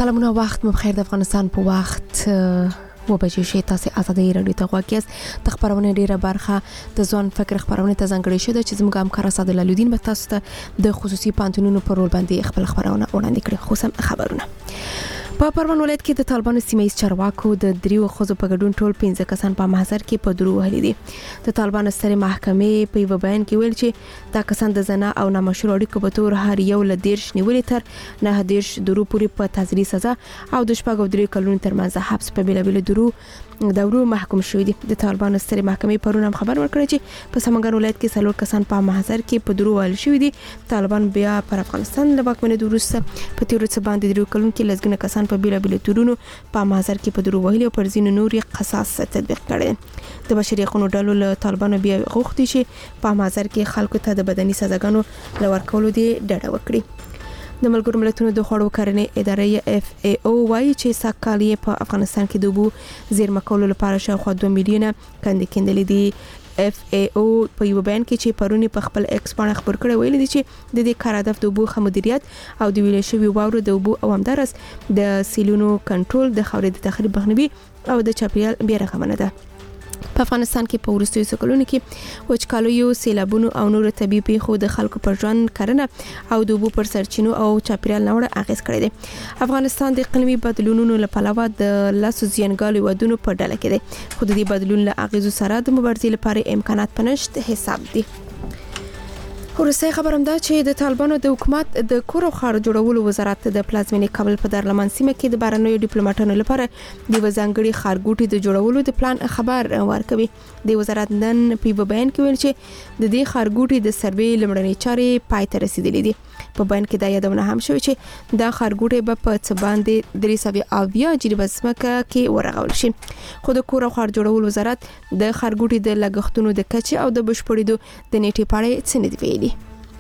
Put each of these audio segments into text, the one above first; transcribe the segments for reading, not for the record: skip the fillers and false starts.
سلامونه، وخت مو بخیر. د افغانستان په وخت و بجې شي تاسو آزادۍ رادیو ته غوږ یاست. د خبرونه ډیره برخه د ځوان فکر خبرونه ته ځانګړې شوه چې زموږ همکار اسد الله لودین به تاسو ته د خصوصي پانتونونو پر رول باندې خپل خبرونه وړاندې کړي. خصوصا خبرونه په پروان ولایت کې د طالبانو سیمه چارواکو د دریو خزو په ګډون ټول 15 کسان په محضر کې په درو وهلي دي. د طالبانو سترې محکمې په یو بیان کې ویل چې دا کسان د زنا او نامشروع اړیکو په تور هر یو له 10 نیولې تر 9 درو پورې په تعزیري سزا او د شپږ او 3 کلونو ترمنځ حبس په بیلابیل دورو محکوم شوی دي. د طالبانو سترې محکمې پرون هم خبر ورکړ چې په سمنګان ولایت کې څلور کسان په محضر کې په درو وهل شوی دي. طالبان بیا پر افغانستان له واکمنۍ وروسته په تیر څه باندې 3 کلونو کې لږ کسان په بیلابیل تورونو په محضر کې په درو وهلي او پر ځینو نوري قصاص تطبیق کړي. د بشري حقوقو ډلو له طالبانو بیا غوښتي چې په محضر کې خلکو ته د بدني سزاګانو لور کولو دی ډډه وکړي. د ملګرو ملتونو د خوړو کرنې ادارې FAO وايي چې ساکالي په افغانستان کې د اوبو زیرمه کولو لپاره شاوخوا 2 میلیونه کندې کېندلې دي. FAO په یو بیان کې چې پرونی په خپل ایکس باندې خبر کړی ویل دي چې د دې کار هدف د اوبو خمديريت او د ویلې شوی واورو د اوبو او همدارس د سیلونو کنټرول، د خاورې د تخریب مخنیوي او د چاپیریال بیارغونه ده. په افغانستان کې په ورستیو سکلونو کې وچکالیو، سیلابونو او نور طبيعي پیښو د خلکو پر ژوند کرنه او د اوبو پر سرچینو او چاپیریال نوړه اغیز کړی دی. افغانستان د اقلیمي بدلونونو لپاره د لاسو زیانګالو ودونو په ډله کې دی، خو د دې بدلون له اغیزو سره د مبارزې لپاره امکانات پنشت حساب دي. ورسته خبرم ده چې د طالبانو د حکومت د کور او خار جوړولو وزارت د پلازمینې کابل په دارالمان سیمه کې د بهرنیو ډیپلوماټانو لپاره د وزنګړي خارګوټي د جوړولو د پلان خبر ورکوي. د وزارت نن په بیان کې ویل چې د دې خارګوټي د سروې لمړنۍ چارې پای ته رسیدلې دي. په بیان کې دا یادونه هم شوی چې دا خارګوټي به په څه باندې 300 جریبه ځمکه کې ورغول شي. خو د کور او خار جوړولو وزارت د خارګوټي د لګښتونو د کچې او د بشپړېدو د نیټې په اړه څه نه دی ویلي.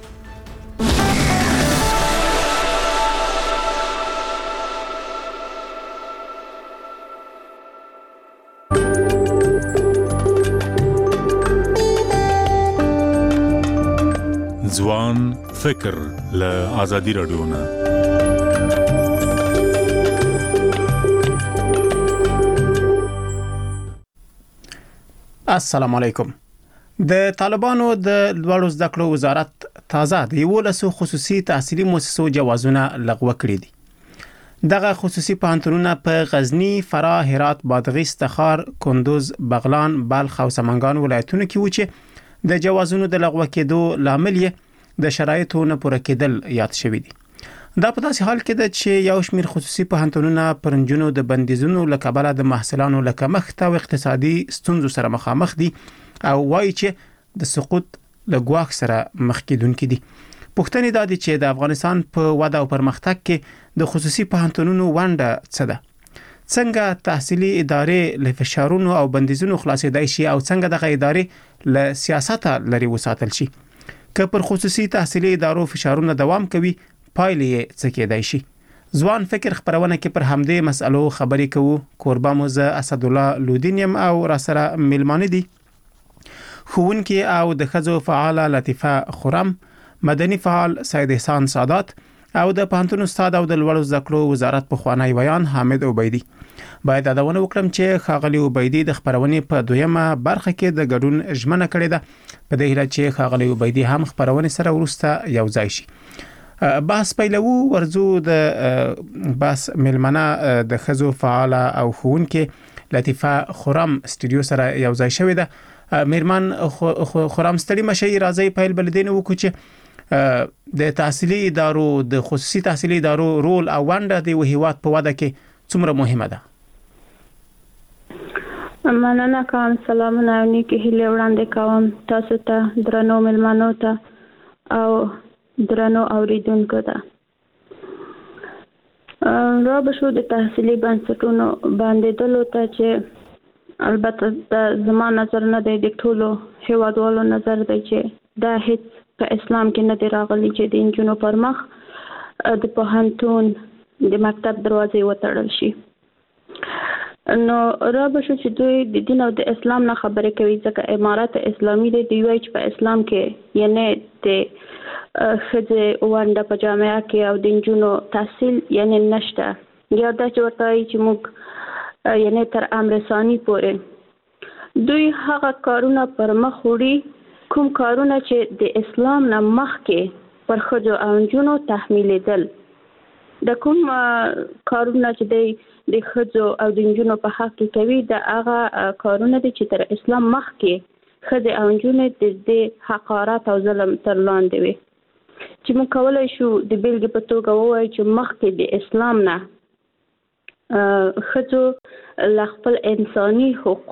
ځوان فکر له آزادي رادیو نه. السلام علیکم. د طالبانو د لوړو زده کړو وزارت تازه د 11 خصوصي تحصیلي مؤسسو جوازونه لغوه کړي دي. دغه خصوصي پوهنتونونه په غزنی، فراه، هرات، بادغیس، تخار، کندوز، بغلان، بلخ او سمنګان ولایتونو کې و چې د جوازونو د لغوه کېدو لامل یې د شرایطو نه پوره کېدل یاد شوی دي. دا په داسې حال کې ده چې یو شمېر خصوصي پوهنتونونه پرنجونو د بندیزونو له کبله د محصلانو له کمښت او اقتصادي ستونزو سره مخامخ دي او وایي چې د سقوط له ګواښ سره مخ کېدونکي دي. پوښتنې دا دي چې د افغانستان په وده او پرمختګ کې د خصوصي پوهنتونونو ونډه څه ده؟ څنګه تحصیلي ادارې له فشارونو او بندیزونو خلاصېدای شي او څنګه دغه ادارې له سیاست لري وساتل شي؟ که پر خصوصي تحصیلي ادارو فشارونه دوام کوي، پایلې یې څه کېدای شي؟ ځوان فکر خبرونه کې پر همدې مسألو خبرې کوو. کوربه مو زه اسد الله لودین یم او را سره میلمانه دي ښوونکي او د ښځو فعاله لطیفه خرم، مدني فعال سید احسان سادات او د پوهنتون استاد او د لوړو زده کړو وزارت پخوانی ویان حامد عبیدي. باید یادونه وکړم چې ښاغلي عبیدي د خبرونې په دویمه برخه کې د ګډون ژمنه کړې ده، په دې هیله چې ښاغلي عبیدي هم خبرونې سره وروسته یو ځای شي. بحث پیلوو. ورځو د بحث ملمنه د ښځو فعاله او ښوونکې لطیفه خرم سټوډیو سره یو ځای شوې ده. میرمن خرم ستړي مشي، راځي پیل بلدین وکړو چې د تحصیلي ادارو د خصوصي تحصیلي ادارو رول او ونډه د هیواد په وده کې څومره مهمه ده؟ مننه کوم. سلامونه او نیکی هیله وړاندې کوم تاسو ته، درنو ملمنو ته او درنو اوریدونکو ته. را بشو د تحصیلي بنسټونو باندې دلو ته چې البته زما نظر نه دی، د ټولو هیوادوالو نظر دی چې دا هیڅ په اسلام کې نه دی راغلی چې د انجونو پر مخ د پوهنتون د مکتب دروازې وتړل شي. نو را بشو چې دوی د دین او د اسلام نه خبرې کوي، ځکه امارت اسلامي دی. دوی وایي چې په اسلام کې یعنی د ښځې ونډه په جامعه کې او د انجونو تحصیل یعنی نشته. یا دا چې ورته وایي چې موږ یعنی تر امر ثانی پورې دوی هغه کارونه پر مخ وړي کوم کارونه چې د اسلام نه مخکې پر ښځو او نجونو تحمیلېدل. د کوم کارونه چې د ښځو او د نجونو په حق کې کوي د هغه کارونه دي چې تر اسلام مخکې ښځې او نجونې د حقارت او ظلم تر لاندې وي. چې موږ کولی شو د بیلګې په توګه ووایو چې مخکې د اسلام نه ښځو له خپل انساني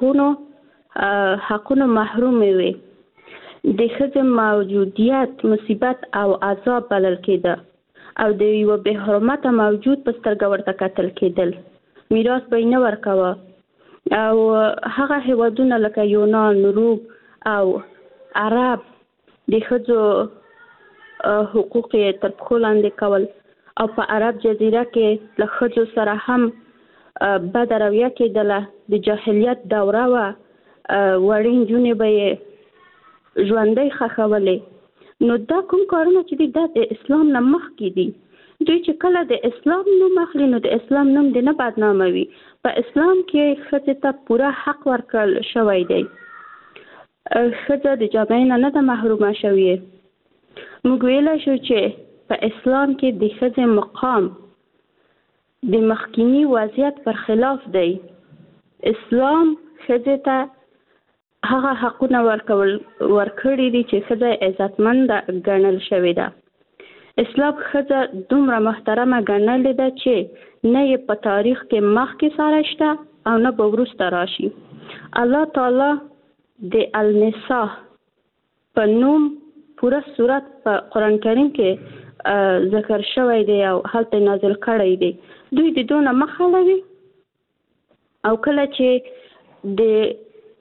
حقونو محرومې وي. د ښځې موجودیت مصیبت او عذاب بلل کېده او د یوه بې حرمته موجود په سترګه ورته کتل کېدل. میراث به یې نه ورکوه او هغه هېوادونه لکه یونان، روم او عرب د ښځو حقوق یې تر پښو لاندې کول او په عرب جزیره کې له ښځو سره هم بده رویه کېدله. د جاهلیت دوره وه، وړې نجونې به یې ژوندۍ ښخولې. نو دا کوم کارونه چې دي دا د اسلام نه مخکې دي. دوی چې کله د اسلام نوم اخلي نو د اسلام نوم دې نه بدناموي. په اسلام کې ښځې ته پوره حق ورکړل شوی دی. ښځه د جامې نه ده محرومه شوې. موږ ویلی شو چې په اسلام کې د ښځې مقام د مخکینی وضعیت پر خلاف دی. اسلام ښځې ته هغه حقونه ورکړي دي چې ښځه عزتمند ګڼل شوې ده. اسلام ښځه دومره محترمه ګڼلې ده چې نه یې په تاریخ کې مخکې ساره شته او نه به وروسته راشي. الله تعالی د النساء په نوم پوره صورت په قرآن کریم کې ذکر شوی دی او هلته نازل کړی دی. دوی د دونه مخ اړوي او کله چې د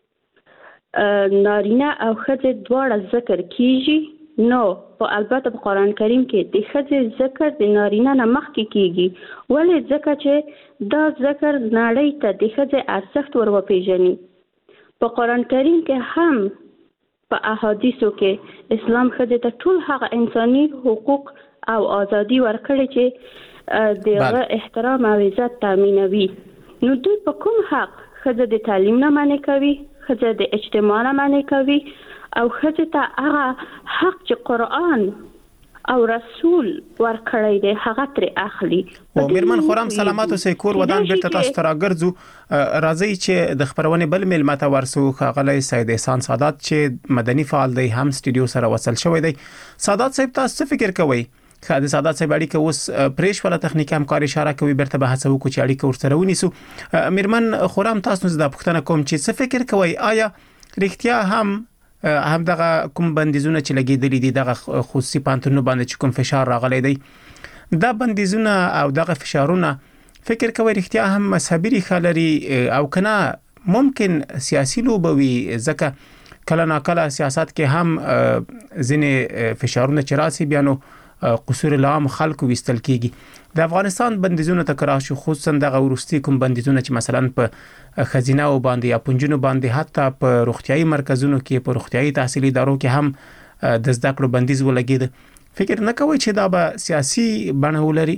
نارینه او ښځې دواړه ذکر کیږي نو البته په قرآن کریم کې د ښځې ذکر د نارینه نه مخکې کیږي. ولې؟ ځکه چې دا ذکر نړۍ ته د ښځې ارزښت ور وپېژني. په قرآن کریم کې هم په احادیثو کې اسلام ښځې ته ټول هغه انساني حقوق او ازادي ورکړي چې د هغه احترام او عزت تامینوي. نو دوی په کوم حق ښځه د تعلیم نه منع کوي، ښځه د اجتماع نه منع کوي او ښځې ته هغه حق چې قرآن او رسول ورکړی دی هغه ترې اخلي. او میرمن خورم سلامات اوسئ. کور ودان بیرته تاسو ته راګرځو. راځي چې د خبرونې بل میلمه ته ورسو. ښاغلی سید احسان سادات چې مدني فعال دی هم سټوډیو سره وصل شوی دی. سادات صاحب تاسو څه فکر کوئ؟ د سادات صاحب اړیکه اوس پریش ولا تخنیکی همکاري اشاره کوي بیرته به هڅه وکړو چې اړیکه ورسره ونیسو. میرمن خورم تاسو زده پوښتنه کوم چې څه فکر کوئ آیا رښتیا هم دغه کوم بندیزونه چې لګیدلي دي دغه خصوصي پانتونو باندې چې کوم فشار راغلی دی دا بندیزونه او دغه فشارونه فکر کوئ رښتیا هم مذهبي ریښه لري او کنه ممکن سیاسي لوبه وي؟ ځکه کله ناکله سیاست کې هم ځینې فشارونه چې راسي بیا نو قصور العام خلکو وستل کیږي. د افغانستان بندیزونه تکرار شو خصوصا دغه ورستي کوم بندیزونه چې مثلا په خزینه او باندې یا پنځونو باندې حتی په روغتيایي مرکزونو کې په روغتيایي تحصیلي ادارو کې هم د زده کړو بندیز ولګید. فکر نه کوئ چې دا به سیاسي بڼه ولري؟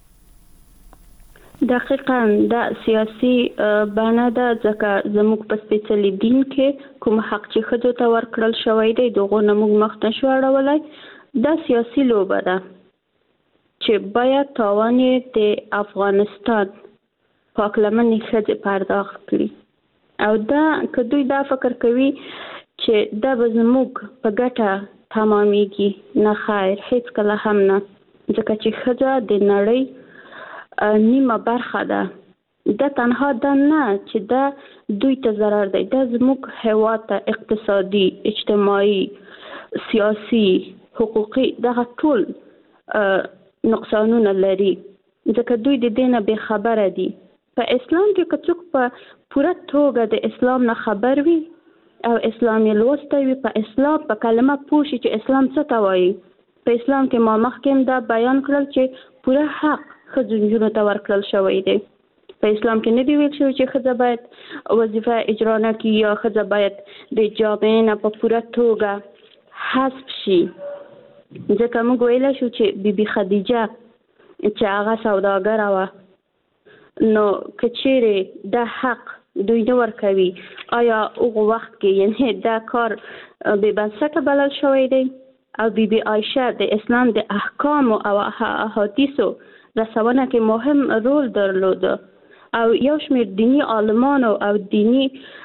دقیقاً دا سیاسي بڼه ده ځکه زموږ په سپېڅلي دین کې کوم حق چې ښځو ته ورکړل شوی دی دغه نه موږ مخ نه شو اړولی. دا سیاسي لوبه ده چې باید تاوان د افغانستان پاکلمنې ښځې پرداخت کړي او دا که دوی دا فکر کوي چې دا به زموږ په ګټه تمامیږي نه خیر هیڅ کله هم نه. ځکه چې ښځه د نړۍ نیمه برخه ده. دا تنها دا نه چې دا دوی ته ضرر دی، دا زموږ هېواد ته اقتصادي، اجتماعي، سیاسي، حقوقي دغه ټول نقصانونه لري. ځکه دوی د دې نه بې خبره دي. په اسلام کې که څوک په پوره توګه د اسلام نه خبر وي او اسلام یې لوستی وي، په اسلام په کلمه پوه شي چې اسلام څه ته وایي. په اسلام کې ما مخکې دا بیان کړل چې پوره حق ښځو نجونو ته ورکړل شوی دی. په اسلام کې نه دی ویل شوی چې ښځه باید وظیفه اجرا نه کړي یا ښځه باید د جامې نه په پوره توګه حذف شي. ځکه موږ ویلی شو چې بیبي خدیجه چې هغه سوداګره وه نو کچېره دا حق دوی نه ورکوي آیا هغه وخت کې یعنی دا کار به بنسټه بلل شوی دی او بیبي عایشه د اسلام د احکام او احادیثو رسونه کې مهم رول درلود او یو شمېر دینی عالمانو او دینی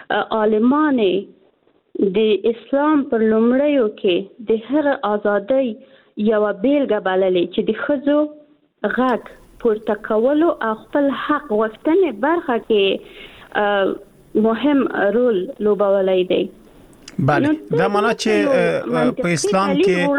عالمانې د اسلام پر لومړیو کې د هر ازادۍ یو بیلګه بللې چې د ښځو غږ پورته کولو او خپل حق غوښتنې برخه کې مهم رول لوبولی دی. بله دا معنا چې په اسلام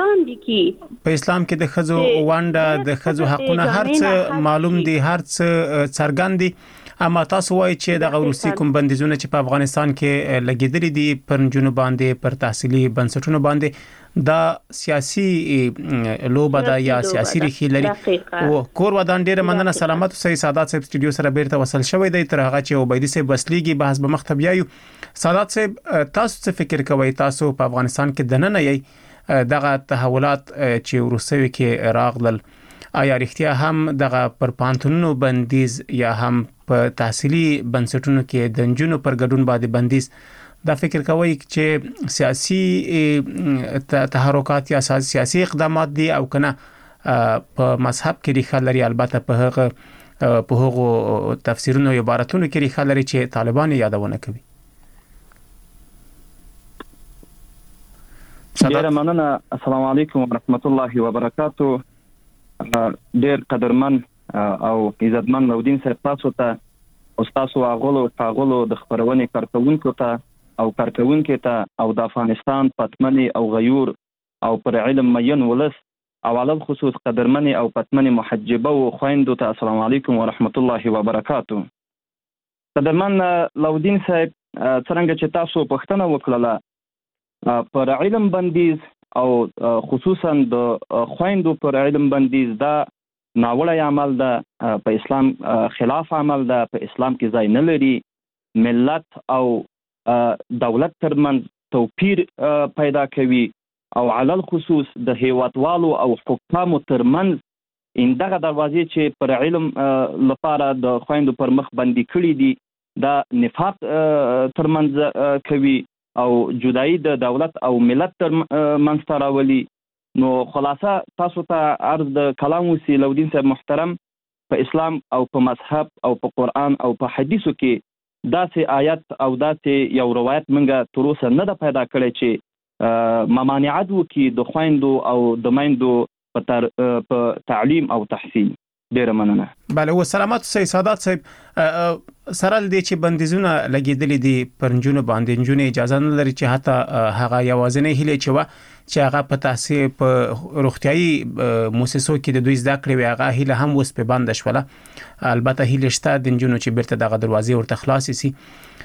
کې د ښځو ونډه د ښځو حقونه هر څه معلوم دي هر څه څرګند دي اما تاسو وایي چې د روسي کوم بندیزونه چې په افغانستان کې لګیدلي دي پر جنوب باندې پر تحصیلي بنسټونو باندې دا سیاسي لوبه ده یا سیاسي ریښې لري او کور ودان ډیره مننه سلامت اوسئ سادات صاحب سټوډیو سره بیرته وصل شوی دی تر هغه چې عبیدی صاحب وسلیږي بحث به مخ ته بیایو. سادات صاحب تاسو څه فکر کوئ تاسو په افغانستان کې دننه یې دغه تحولات چې وروسته کې راغلل آیا رښتیا هم دغه پر پانتونونو بندیز یا هم په تحصیلي بنسټونو کې د نجونو پر ګډون باندې بندیز دا فکر کوي چې سیاسي تحرکات یا سیاسي اقدامات دي او کنه په مذهب کې ریښه لري البته په هغو تفسیرونو او عبارتونو کې ریښه لري چې طالبان یادونه کوي. ډیره مننه السلام علیکم ورحمت الله وبرکاتو. ډیر قدرمن او عزتمن مودین صاحب تاسو ته او تاسو غولو د خبرونې کارکونکو ته او کارکونکو ته او د افغانستان پتمنې او غیور او پر علم مین ولس او علل خصوص قدرمنې او پتمنې محجبه او خويندو ته السلام علیکم ورحمت الله وبرکاتو. قدرمن لودین صاحب څنګه چې تاسو پوښتنه وکړه پر علم بندیز او خصوصا د خويندو پر علم بندیز دا ناوړه عمل ده په اسلام خلاف عمل ده په اسلام کې ځای نه لري. ملت او دولت ترمنځ توپیر پیدا کوي او علل خصوص د هیوادوالو او حکامو ترمنځ اندغه دروازې چې پر علم لپاره د خويندو پر مخ بندي کړي دي دا نفاق ترمنځ کوي او جدایي د دولت او ملت ترمنځ راولي. نو خلاصه تاسو ته عرض د کلام وسی لودین صاحب محترم په اسلام او په مذهب او په قران او په حدیثو کې داسې آیت او داسې یو روایت منګه تر اوسه نه ده پیدا کړی چې ممانعت وکړي د خويندو او د میندو په تعلیم او تحصیل. ډیره مننه. بله و سلامت اوسئ سادات صاحب سره دې چې بندیزونه لګیدلې دي پر نجونو باندې نجونې اجازه نه لري چې حتی هغه یوازینۍ هیله چې هغه په تحصیل په روغتيایي مؤسسو کې د دوی زده کړې وي هغه هیله هم اوس په بند شوله. البته هیله شته د نجونو چې بیرته دغه دروازې ورته خلاص شي.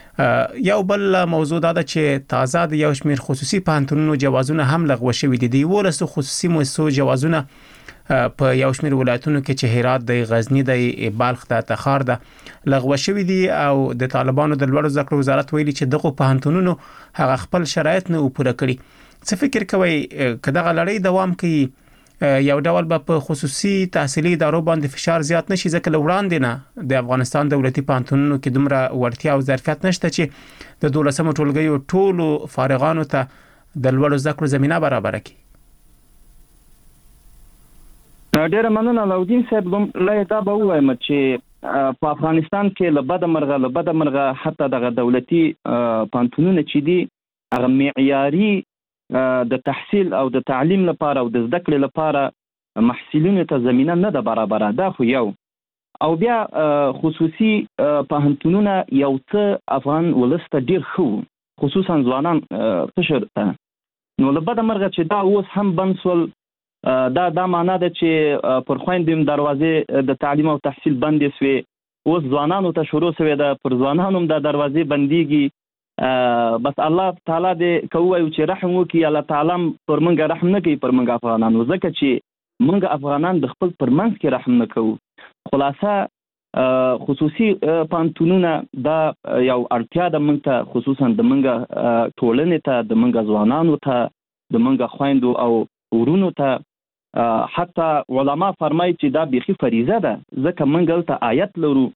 یو بل موضوع دا چې تازه د یو شمیر خصوصي پوهنتونونو جوازونه هم لغوه شوي دي. د ولسو خصوصي مؤسسو جوازونه په یو شمیر ولایتونو کې چې هرات د غزنی د بلخ د تخار د لغوه شوي دي او د طالبانو د لوړو زده کړو وزارت ویلي چې دغه پوهنتونونو هغه خپل شرایط نه پوره کړي. څه فکر کوي کداغه لړۍ دوام کوي یو ډول په خصوصي تحصیلي ادارو باندې فشار زیات نشي ځکه لوړاندې نه د افغانستان دولتي پوهنتونونو کې دومره وړتیا او ظرفیت نشته چې د 12مه ټولګیو ټولو فارغانو ته د لوړو زده کړو زمينه برابر کړي. ډیره مننه لودین صاحب لای دا به وایم چې په افغانستان کې لبد مرغه حتی د دولتي پوهنتونونو چې دي هغه معیاري د تحصیل او د تعلیم لپاره او د زده کړې لپاره محصلینو ته زمينه نه ده برابره. دا خو یو او بیا خصوصي پوهنتونونه یو څه افغان ولسته ډیر خو خصوصا ځوانان فشر ته نو لبد مرغه چې دا اوس هم بنسول دا معنا ده چې پر خويندم دروازې د تعلیم او تحصیل بندې سوي اوس ځوانانو ته شروع شوه د پر ځوانانو د دروازې بنديږي. بس الله تعالی دې کوي چې رحم وکړي. الله تعالی پر موږ رحم نه کوي پر موږ افغانانو ځکه چې موږ افغانان د خپل پرمنځ کې رحم نه کوو. خلاصه خصوصي پوهنتونونه دا یو اړتیا ده موږ ته خصوصا د موږ ټولنې ته د موږ ځوانانو ته د موږ خويندو او ورونو ته حتی علما فرمایي چې دا بيخي فریضه ده ځکه موږ ته آیت لرو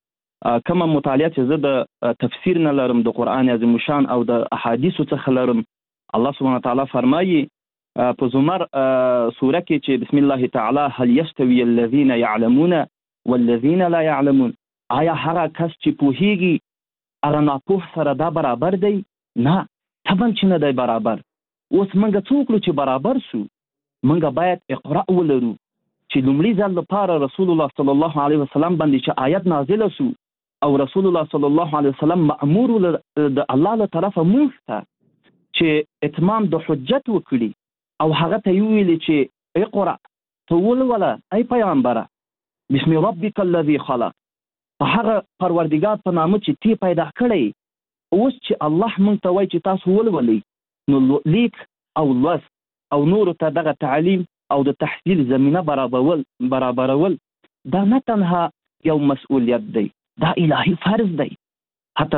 کومه مطالعه چې زه د تفسیر نه لرم د قرآن عظیم شان او د احادیثو څخه لرم، الله سبحانه وتعالی فرمایي په زمر سوره کې چې بسم الله تعالی هل یستوی الذین یعلمون والذین لا یعلمون، آیا هغه کس چې پوهیږي هغه ناپوه سره دا برابر دی؟ نه، طبعا چې نه دی برابر. اوس موږ څه وکړو چې برابر سو؟ موږ باید اقرا ولرو چې لومړي ځل لپاره رسول الله صلی الله علیه وسلم باندې چې آیت نازله سو او رسول الله صلی الله علیه وسلم مأمور د الله له طرفه موږ ته چې اتمام د حجت وکړي او هغه ته ویل چې اقرا ته ولوله ای پیغمبره بسم ربک الذی خلق، په هغه پروردګار په نامه چې تی پیدا کړی. اوس چې الله موږ ته وایي چې تاسو ولولئ، نو لیک او لوست او نور ته دغه تعلیم او د تحصیل زمینه برابرول دا نه تنها یو مسؤلیت دی، دا الهی فرض دی. حتی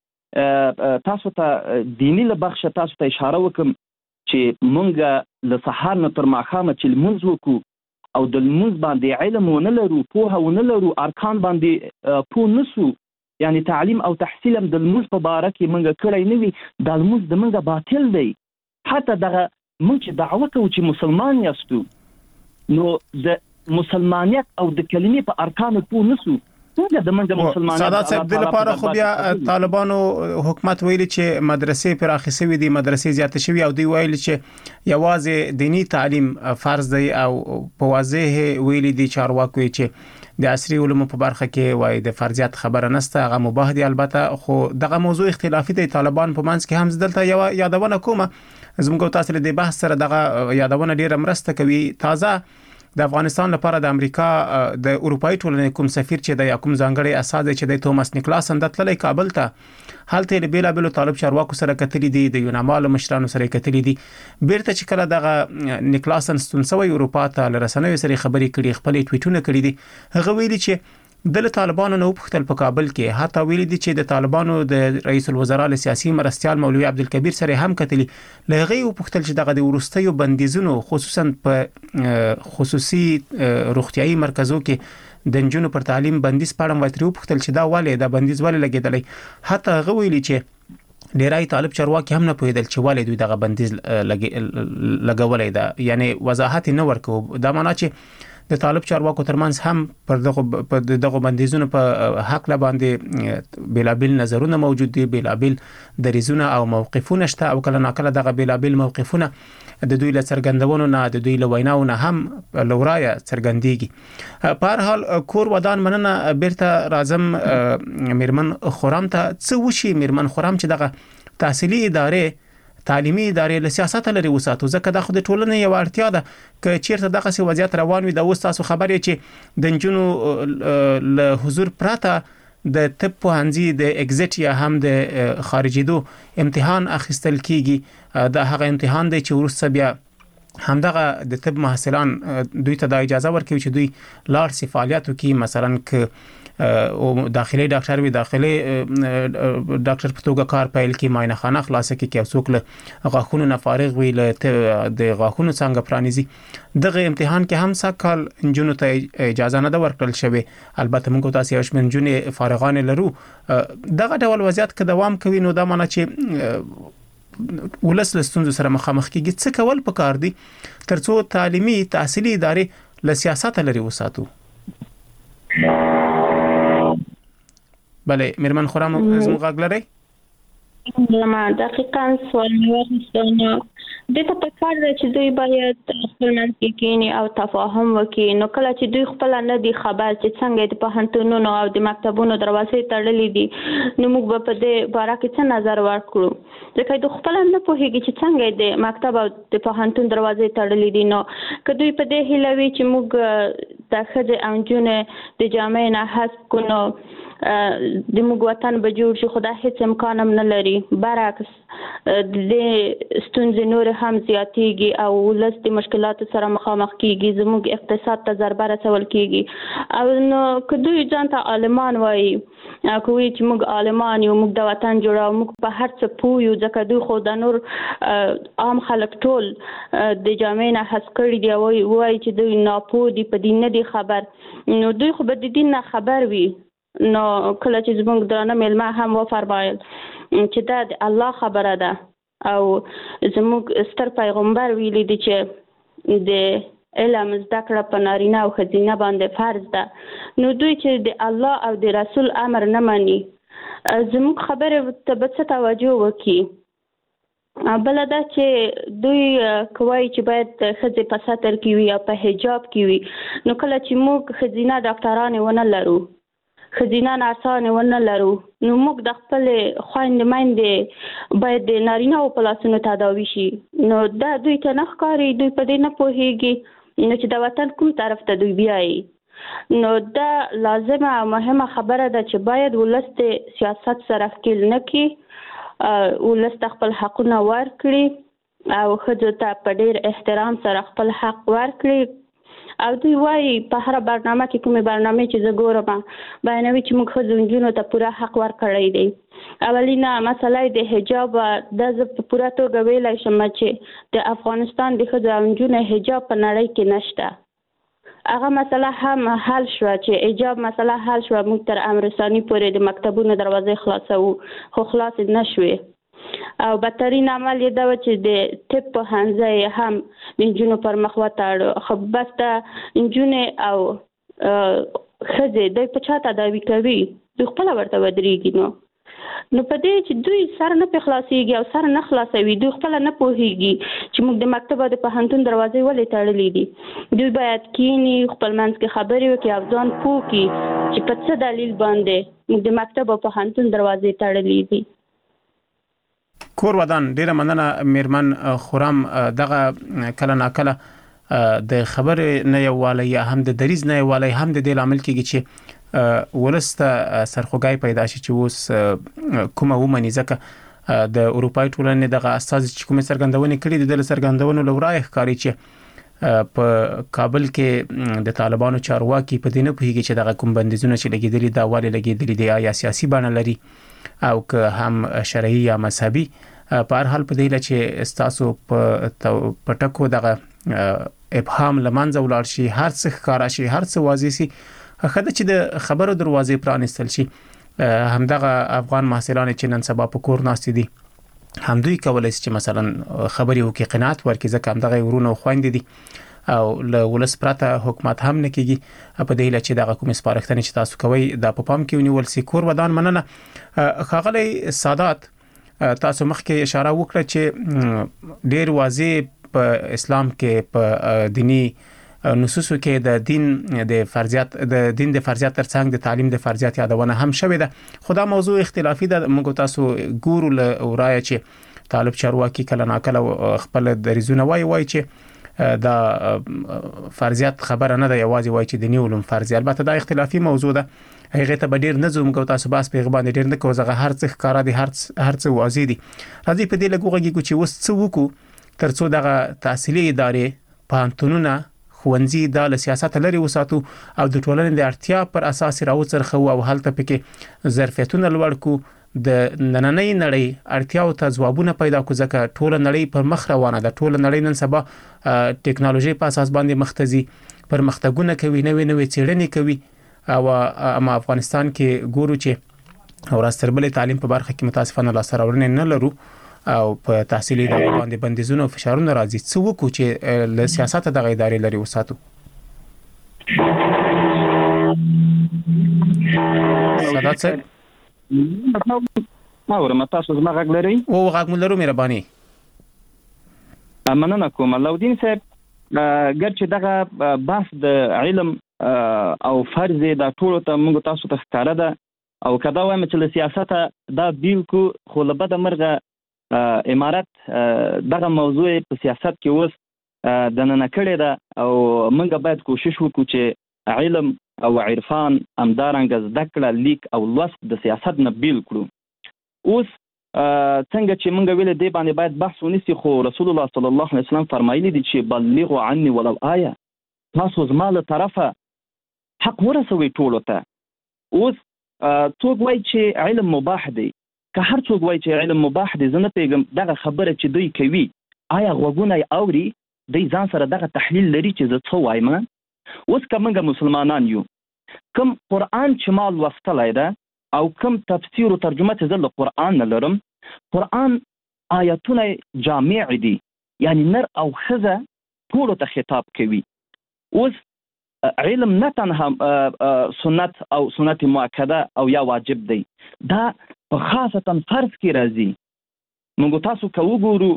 زه تاسو ته دینی له بخشه تاسو ته اشاره وکم چې مونږ له سهار نه تر ماښامه چې لمونځ وکړو او د لمونځ باندې علم ونه لرو، پوهه ونه لرو، ارکان باندې پوه نسو، یعنی تعلیم او تحصیل هم د لمونځ په باره کې مونږ کړی نه وي، دا لمونځ د مونږ باطل دی. حتی دغه مونږ چې دعوه کوو چې مسلمان یاستو، نو د مسلمانیت او د کلمې په ارکانو پوه نسو، سادات صاحب د لپاره خو بیا طالبانو حکومت ویلي چې مدرسې پراخې شوې دي، مدرسې زیاتې شوې او دوی ویلي چې یوازې دینی تعلیم فرض دی او په واضح ویلي دي چارواکو چې د عصري علومو په برخه کې وایي د فرضیت خبره نشته، هغه مباح دي. البته خو دغه موضوع اختلافي دی، طالبان په منځ کې هم دلته یو یادونه کومه زموږ تاسو د بحث سره دغه یادونه ډیره مرسته کوي. تازه د افغانستان لپاره د امریکا د اروپאי ټولنې کوم سفیر چې د کوم ځانګړي اساس چې د توماس نیکلاسن د تللی کابل ته، حالته د بیلابل طالب چارواکو سره کتلې دي، د یونامال مشرانو سره کتلې دي. بیرته چې کله دغه نیکلاسن ستونسوي اروپا ته لرسنوي سره خبرې کړي، خپل ټویټونه کړي دي، هغه ویلي چې د طالبانو نو پختل په کابل کې، حتی ویلي دي چې د طالبانو د رئیس الوزرا له سیاسي مرستيال مولوي عبدالکبیر سره هم کتلي، لغه او پختل چې دغه د ورستیو بندیزونو خصوصا په خصوصي روغتيایي مرکزو کې د جنونو پر تعلیم بندیز پاړم وتریو پختل چې دا والي دا بندیز والي لګیدلې. حتی هغه ویلي چې ډیرای طالب چارواکي هم نه پوهیدل چې والي دوی دغه بندیز لګولې ده، یعنی وضاحت نه ورکو. دا معنی چې د طالب چارواکو ترمنځ هم پر دغه بندیزونو په حق لا باندې بیلابل نظرونه موجود دي، بیلابل دریزونه او موقفونه شته، او کله ناکله دغه بیلابل موقفونه د دوی له څرګندونو نه، د دوی له ویناو نه هم لورای څرګندېږي. په هر حال کور ودان مننه بیرته راځم میرمن خورم ته. څه وشي میرمن خورم چې دغه تحصیلي ادارې تعلیمي ادارې له سیاست لري وساتو، ځکه د خود ټولنې یو اړتیا ده چې چیرته دغه سی وضعیت روان وي. د اوس تاسو خبرې چې د جنونو له حضور پراته د طب پوهنځي د اگزیټ یا هم د خارجیدو امتحان اخیستل کیږي. د هغه امتحان دی چې ورسره بیا همدغه د طب محصلان دوی ته د اجازه ورکوي چې دوی لاړ سی فعالیتو کې، مثلا ک او داخلي ډاکټر وي داخلي ډاکټر په توګه کار پیل کې، معاینه خانه خلاصه کې کې څوک له غاښونو نه فارغ وي، له د غاښونو څنګه پرانیزي. دغه امتحان کې هم سکهال انجونو ته اجازه نه ورکړل شوی. البته موږ تاسو یو شمېر انجونې فارغان لرو. دغه ډول وضعیت که دوام کوي نو دا معنی چې ولس له ستونزو سره مخامخ کیږي. څه کول پکار دي ترڅو تعلیمي تحصیلي ادارې له سیاست لري وساتو؟ بله میرمن خورم زموږ غږ لري؟ ما دقیقاً سوال می‌وخستانه د ته په کار دی چې دوی باید خپل منځ کې کینی او تفاهم وکړي. نو کله چې دوی خپل نه دي خبر چې څنګه د پوهنتونونو او د مکتبونو دروازې تړلې دي، نو موږ به په دې باره کې څه نظر ورکړو؟ ځکه دوی خپل نه پوهیږي چې څنګه د مکتب او د پوهنتون دروازې تړلې دي. نو که دوی په دې هیله وي چې موږ د ښځې او نجونې د جامعې نه حذف کړو، د موږ وطن به جوړ شي، خو دا هیڅ امکان هم نه لري. برعکس د ستونزې نور هم زیاتېږي او ولس د مشکلاتو سره مخامخ کیږي، زموږ اقتصاد ته ضربه رسول کیږي. او نو که دوی ځان ته عالمان وایي، کوي چې موږ عالمان یو، موږ د وطن جوړو، موږ په هر څه پوه یو، ځکه دوی خو د نور عام خلک ټول د جامعې نه حذف کړي دي، وایي چې دوی ناپوه دي، په دین نه دي خبر. نو دوی خو به د دین نه خبر وي، نو کله چې زموږ درانه میلمه هم وفرمایل چې دا د الله خبره ده او زموږ ستر پیغمبر ویلي دي چې د علم زده کړه په نارینه او ښځینه باندې فرض ده. نو دوی چې د الله او د رسول امر نه مني زموږ خبرې ته به څه توجه وکړي؟ بله دا چې دوی کوي چې باید ښځې په ستر کې وي او په حجاب کې وي. نو کله چې موږ ښځینه ډاکټرانې ونه لرو، ښځینه نرسانې ونه لرو، نو موږ د خپلې خویندې میندې باید د نارینه‌و په لاسونو تداوي شي. نو دا دوی ته نه ښکاري، دوی په دې نه پوهېږي نو چې د وطن کوم طرف ته دوی بیایي. نو دا لازمه او مهمه خبره ده چې باید ولس د سیاست سره ښکیل نه کړي، ولس ته خپل حقونه ورکړي او ښځو ته په ډېر احترام سره خپل حق ورکړي. او دوی وایي په هره برنامه کې کومې برنامې چې زه ګورم بیانوي چې موږ ښځو نجونو ته پوره حق ورکړی دی. اولینه مسله د حجاب دا زه په پوره توګه ویلی شم چې د افغانستان د ښځو او نجونو حجاب په نړۍ کې نشته. هغه مسله هم حل شوه چې حجاب مسله حل شوه، موږ تر امرسانی پورې د مکتبونو دروازې خلاصوو خو خلاص نه شوې. او بدترین عمل یې دا و چې د طب پوهنځی هم د نجونو پر مخ وتاړو. خو بس د نجونې او ښځې دوی په چا تداوي کوي؟ دوی خپله ورته ودرېږي. نو په دې چې دوی سر نه پې خلاصېږي او سر نه خلاصوي، دوی خپله نه پوهېږي چې موږ د مکتب او د پوهنتون دروازې ولې تړلې دي. دوی باید کښېني، خپل منځ کې خبرې وکړي او ځان پوه کړي چې په څه دلیل باندې موږ د مکتب او پوهنتون دروازې تړلې دي. کور ودان ډیره مننه میرمن خورم. دغه کله ناکله د خبرې نه یووالی یا هم د دریز نه یووالی هم د دې لامل کېږي چې ولسته سرخوږی پیدا شي چې اوس کومه ومني. ځکه د اروپای ټولنې دغه استازي چې کومې څرګندونې کړي دي د څرګندونو لورای ښکاري چې په کابل کې د طالبانو چارواکي په دې نه پوهېږي چې دغه کوم بندیزونه چې لګېدلي دا ولې لګېدلي دي، یا سیاسي بڼه لري او که هم شرعي یا مذهبي. په هر حال په دې چې ستاسو په ټکو دغه ابهام لمنځه ولاړ شي، هر څه ښکارا شي، هر څه واضح شي، خدای چې د خبرو دروازې پرانستل شي. همدغه افغان محصلان چې نن سبا په کور ناست دي هم دوی کولای شي چې مثلا خبري وکړي، قناعت ورکړي، ځکه همدغه ورونه او خويندې دي او له ولس پرته حکومت هم نه کیږي. په دې لچې دغه کوم سپارښتنې چې تاسو کوي د په پام کې ونیول سي. کور ودان مننه. خاغلی سادات تاسو مخکې اشاره وکړه چې ډیر واضح په اسلام کې په دینی نصوصو کې د دین د فرضیات ترڅنګ د تعلیم د فرضیات یادونه هم شوې ده. خو دا موضوع اختلافي ده. موږ تاسو ګورو له ورایه چې طالب چارواکي کله ناکله خپل دریزونه وایي چې دا فرضیات خبره نه ده، یوازې وایي چې دینی علوم فرض. البته دا اختلافي موضوع ده، هغه ته به ډیر نه زوم کو تاسو باس پیغام ډیر نه کوزغه هر څه ښکارا دي، هر څه واضح دي. راځي په دې لګوږي چې وس څه وکړو ترڅو دغه تحصیلي ادارې، پوهنتونونه، ښوونځي د سیاست لري وساتو او د ټولنې د اړتیا پر اساس راوڅرخو او هلته پکې ظرفیتونه لوړ کو، د نننۍ نړۍ اړتیاو ته ځوابونه پیدا کو. ځکه ټول نړۍ پر مخ روانه ده، ټول نړۍ نن سبا ټکنالوژي په اساس باندې مختزي پرمختګونه کوي، نوې څېړنې کوي. او اما افغانستان کې ګورو چې ورستربلې تعلیم په برخه کې متاسفانه لاسته راوړنې نه لرو او په تحصیلي ادارو باندې بندیزونه او فشارونه راځي. څه وکړو چې له سیاست دغه ادارې لري وساتو؟ سادات صاحب اورم تاسو زما غږ لري؟ او غږ مو لرو مهرباني. مننه کوم لودین صاحب. ګرچې دغه بحث د علم او فرض د ټولو ته موږ تاسو ته ښکاره ده او کدا وایم چې له سیاسته دا بیل کو، خو له بده مرغه امارات دغه موضوع په سیاست کې اوس د نن کړي ده او موږ باید کوشش وکړو چې علم او عرفان همدارنګه زده کړه، لیک او لوست د سیاست نه بیل کړو. اوس څنګه چې موږ ویل دی باندې باید بحث ونیسي، خو رسول الله صلی الله علیه وسلم فرمایلی دي چې بلغوا عني ولو آیه، تاسو زما له طرفه حق ورسوي ټولو ته. اوس څوک وایي چې علم مباح دی، که هر څوک وایي چې علم مباح دی، زه نه پیږم دغه خبره چې دوی کوي آیا غوږونه یې اوري؟ دوی ځان سره دغه تحلیل لري چې زه څه وایم؟ اوس که موږ مسلمانان یو کوم قرآن چې ما لوستلی ده او کوم تفسیر او ترجمه چې زه له قرآن نه لرم، قرآن آیتونه جامع دي، یعنی نر او ښځه ټولو ته خطاب کوي. اوس علم نه تنها سنت او سنت مؤکده او یا واجب دی، دا په خاصتا فرض کې راځي. موږ تاسو که وګورو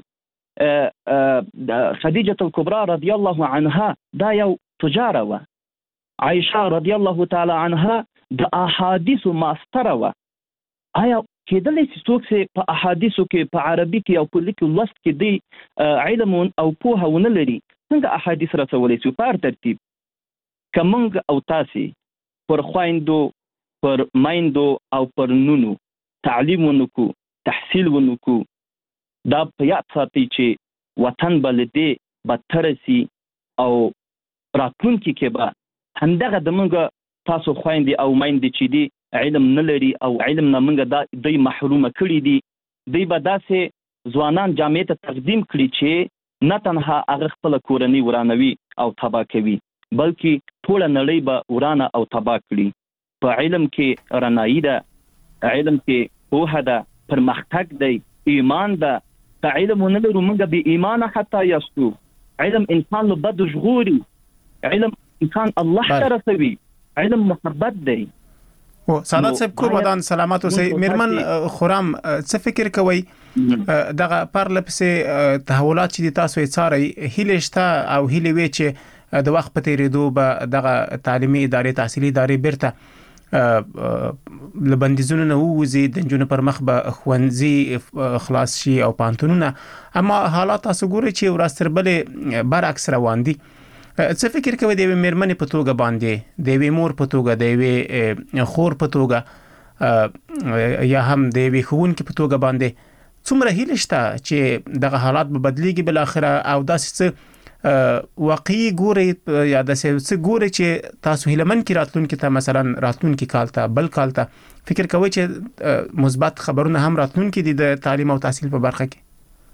خدیجه الکبرى رضی الله عنها دا یو تجاره وه، عایشه رضی الله تعالی عنها د احادیثو ماستره وه. آیا کېدلی چې څوک چې په احادیثو کې په عربي کې او په لیکلو لوست کې دی علم او پوهه ونه لري، څنګه احادیث رسولی شو؟ په هر ترتیب که موږ او تاسې پر خویندو، پر میندو او پر نونو تعلیم ونکو، تحصیل ونکو، دا په یاد ساتئ چې وطن به له دې بدتره سي او راتلونکي کې به همدغه د موږ تاسو خویندې او میندې چې دي علم نه لري او علم نه موږ دوی محرومه کړي دي، دوی به داسې ځوانان جامعې ته تقدیم کړي چې نه تنها هغه خپله کورنۍ ورانوي او تباه کوي، بلکې ټوله نړۍ به ورانه او تباه کړي. په علم کې رڼایي ده، علم کې پوهه ده، پرمختګ دی، ایمان ده. که علم ونه لرو موږ بې ایمانه حتی یاستو. علم انسان له بدو ژغوري، علم انسان الله ته رسوي، علم محبت دی. سعادت صاحب کور ودان سلامات اوسئ. میرمن خرم څه فکر کوئ دغه پرله پسې تحولات چې تاسو یې څارئ، هیله شته او هیله وی چې د وخت په تیریدو به دغه تعلیمي ادارې، تحصیلي ادارې بیرته لبندیزونه نه ووزي، د نجونو پر مخ به ښوونځي خلاص شي او پانتونونه، اما حالات تاسو ګورئ چې ورځ تر بلې برعکس روان دي. څه فکر کوئ د یوې میرمنې په توګه باندې، د یوې مور په توګه، د یوې خور په توګه یا هم د یوې ښوونکي په توګه باندې څومره هیله شته چې دغه حالات به بدلیږي بالاخره او داسې څه واقعي ګوري یا داسې څه ګوري چې تاسو هیلمن کې راتلونکي ته، مثلا راتلونکي کال ته، بل کال ته فکر کوئ چې مثبت خبرونه هم راتلونکي دي د تعلیم او تحصیل په برخه کې؟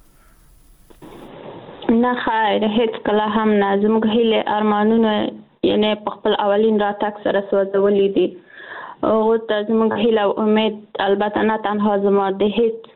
نه خیر، هیڅ کله هم نه. زموږ هیله ارمانونه یعنی په خپل اولین راتګ سره سوځولي دي. او ته زموږ هیله او امید البته نه تنها زما د هیڅ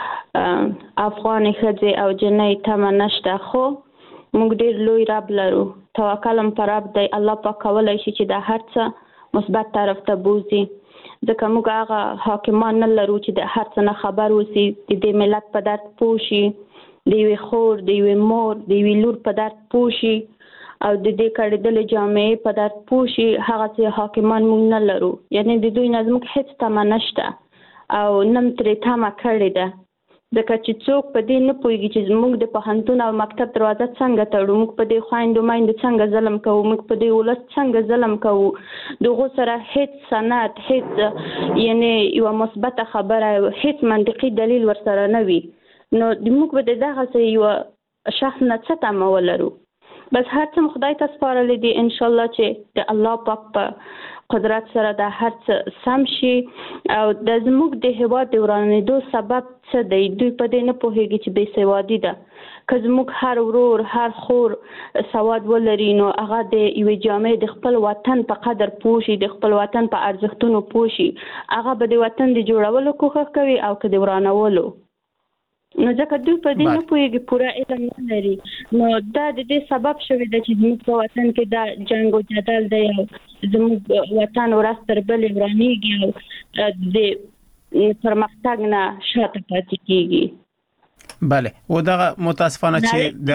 افغان ښځې او جنۍ تمه نشته، خو موږ ډېر لوی رب لرو، توکل هم پر رب دی. الله پاک کولی شي چې دا هر څه مثبت طرف ته بوزي، ځکه موږ هغه حاکمان نه لرو چې د هر څه نه خبر اوسي، د دې ملت په درد پوه شي، د یوې خور، د یوې مور، د یوې لور په درد پوه شي او د دې کړېدلې جامعې په درد پوه شي. هغه څه حاکمان موږ نه لرو، یعنی د دوی نه زموږ هیڅ تمه نشته او نه ترې تمه کړې ده، ځکه چې څوک په دې نه پوهېږي چې موږ د پوهنتون او مکتب دروازه څنګه تړو، موږ په دې خویندو میندو څنګه ظلم کوو، موږ په دې ولس څنګه ظلم کوو. د هغو سره هیڅ سند، هیڅ یعنی یوه مثبته خبره، هیڅ منطقي دلیل ورسره نه وي، نو موږ به د دغسې یوه شخص نه څه تمه ولرو. بس هر څه خدای ته سپارلی دي، انشاءالله چې د الله پاک په قدرت سره دا هر څه سم شي. او د زموږ د هېواد د ورانېدو سبب څه دی؟ دوی په دې نه پوهېږي چې بې سوادي ده. که زموږ هر ورور، هر خور سواد ولري، نو هغه د یوې جامعې د خپل وطن په قدر پوه شي، د خپل وطن په ارزښتونو پوه شي، هغه به د وطن د جوړولو کوښښ کوي او که د ورانولو. نو ځکه دوی په دې نه پوهېږي، پوره علم نه لري، نو دا د دې سبب شوی ده چې زموږ په وطن کې دا جنګ او جدل دی او زموږ وطن ورځ تر بلې ورانېږي او د پرمختګ نه شاته پاتې کېږي. بله، و دغه متاسفانه چې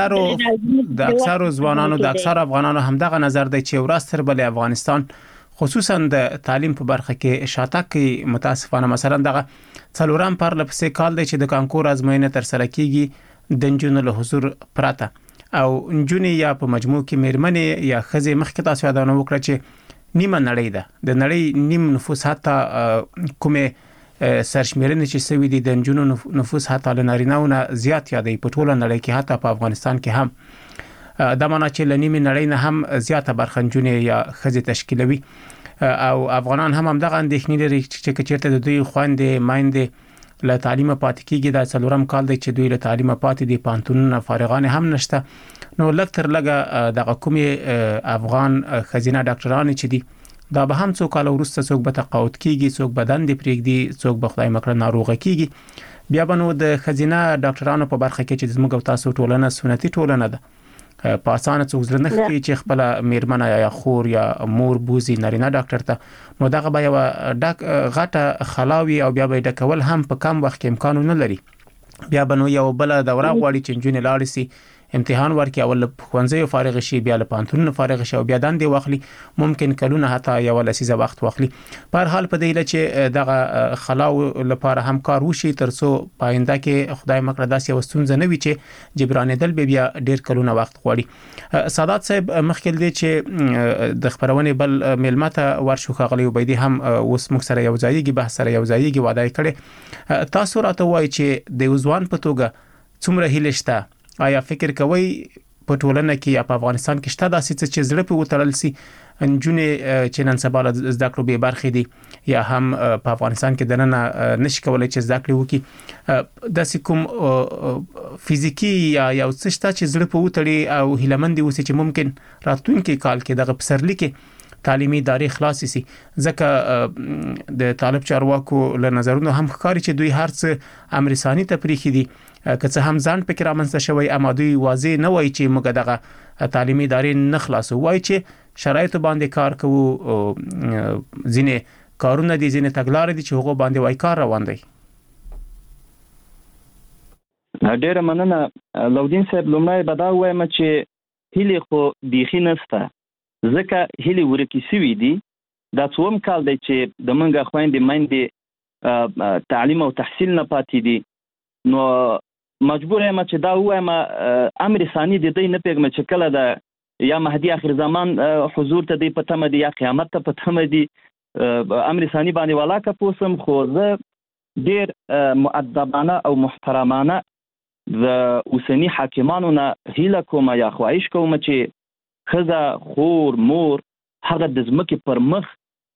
د اکثرو ځوانانو، د اکثرو افغانانو هم دغه نظر دی چې ورځ تر بلې افغانستان خصوصا د تعلیم په برخه کې شاتګ کوي. متاسفانه مثلا دغه څلورم پرله پسې کال دی چې د کانکور ازموینه تر سره کیږي د نجونو له حضور پرته، او نجونې یا په مجموع کې میرمنې یا ښځې، مخکې تاسو یادونه وکړه چې نیمه نړۍ ده، د نړۍ نیم نفوس حتی کومې سرشمیرنې چې سوي دي د نجونو نفوس حتی له نارینه‌و نه زیات یادوي په ټوله نړۍ کې، حتی په افغانستان کې هم دا معنی چې له نیمې نړۍ نه هم زیاته برخه نجونې یا ښځې تشکیلوي. او افغانان هم دغه اندېښنې لري چې چېرته د دوی خویندې میندې له تعلیمه پاتې کېږي. دا څلورم کال دی چې دوی له تعلیمه پاتې دي، پوهنتونونه فارغان هم نشته. نو لږ تر لږه دغه کومې افغان ښځینه ډاکټرانې چې دي دا به هم څو کال وروسته څوک به تقاعد کیږي، څوک بدن دی پرېږدي، څوک به خدای مکړه ناروغه کیږي. بیا به نو د خزینه ډاکټرانو په برخه کې چې زموږ او تاسو ټولنه سنتي ټولنه ده، په اسانه څوک زړه نه کوي چې خپل میرمنه یا خور یا مور بوزي نارینه ډاکټر ته، نو دغه به یو غټه خلاوي او بیا به ډکول هم په کم وخت کې امکان نه لري. بیا به نو یو بل دوره غواړي چې جنونه لاړ سي، امتحان ورکړي، اول ښوونځي فارغ شي، بیا له پانتون فارغ شي او بیا دندې واخلي، ممکن کلونه حتی یو لسیزه وخت واخلي. په هر حال په دې لچ دغه خلاو لپاره هم کار وشي ترڅو پاینده کې خدای مکړه داسې وستونځ نه وي چې جبرانېدل به بیا ډیر کلونه وخت غواړي. سادات صاحب مخکې دې چې د خبرونه بل ملمته ورشو خغلی وبېدي هم اوس موږ سره یو ځایږي بحث سره یو ځایږي وعده کړي. تاسو راته وایي چې د وزوان په توګه څومره هیله شته؟ آیا فکر کوي په ټولنه کې یا په افغانستان کې شته داسې څه چې زړه په وتړل سي انجونې چې نن سبا له زده کړو به برخې دي یا هم په افغانستان کې دنه نشي کولای چې زده کړې وکړي، داسې کوم فزیکی یا یو څه شته چې زړه په وتړي او هیلمند اوسي چې ممکن راتلونکي کال کې دغه پسرلی کې تعلیمي ادارې خلاص شي؟ ځکه د طالب چارواکو له نظرونو هم ښکاري چې دوی هر څه امرسانی ته پریخي دي، که څه هم ځان پکې رامنځته شوی، اما دوی واضح نه وایي چې موږ دغه تعلیمي ادارې نه خلاصو، وایي چې شرایط باندې کار کوو، ځینې کارونه دي، ځینې تګلارې دي چې هغه باندې وایي کار روان دی. ډیره مننه لودین صاحب. لومړی به دا وایم چې هیلې خو بیخي نشته، ځکه هیلې ورکې شوي دي. دا څوم کال دی چې د منګه خويندې میندې تعلیم او تحصیل نه پاتې دي، نو مجبور یم چې دا وایم امر ثانی د دې نه پیغام چې کله د یا مهدی اخر زمان حضور ته دی پته مې یا قیامت ته پته مې دی امر ثانی باندې والا کا پوسم. خو زه ډیر مؤدبانه او محترمانه د اوسنی حاکمانو نه هیله کوم یا خواهش کوم چې خزه خور مور هغه د ځمکې پر مخ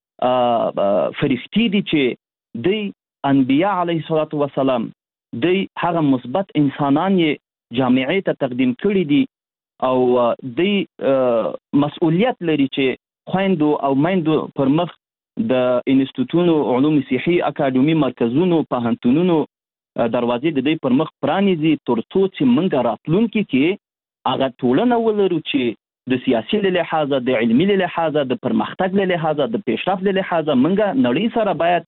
فرښتې دي چې دی انبیاء علیه الصلاة والسلام دی هغه مثبت انسانان یې جامعې ته تقدیم کړي دي او دی مسؤلیت لري چې خويندو او میندو پر مخ د انسټیټونو علوم صحي اکاډمي مرکزونو پوهنتونونو دروازې د دې پر مخ پرانیزي ترڅو چې موږ راتلونکي کې هغه ټولنه ولرو چې د سیاسي له لحاظه د علمي له لحاظه د پرمختګ له لحاظه د پیشرفت له لحاظه موږ نړۍ سره باید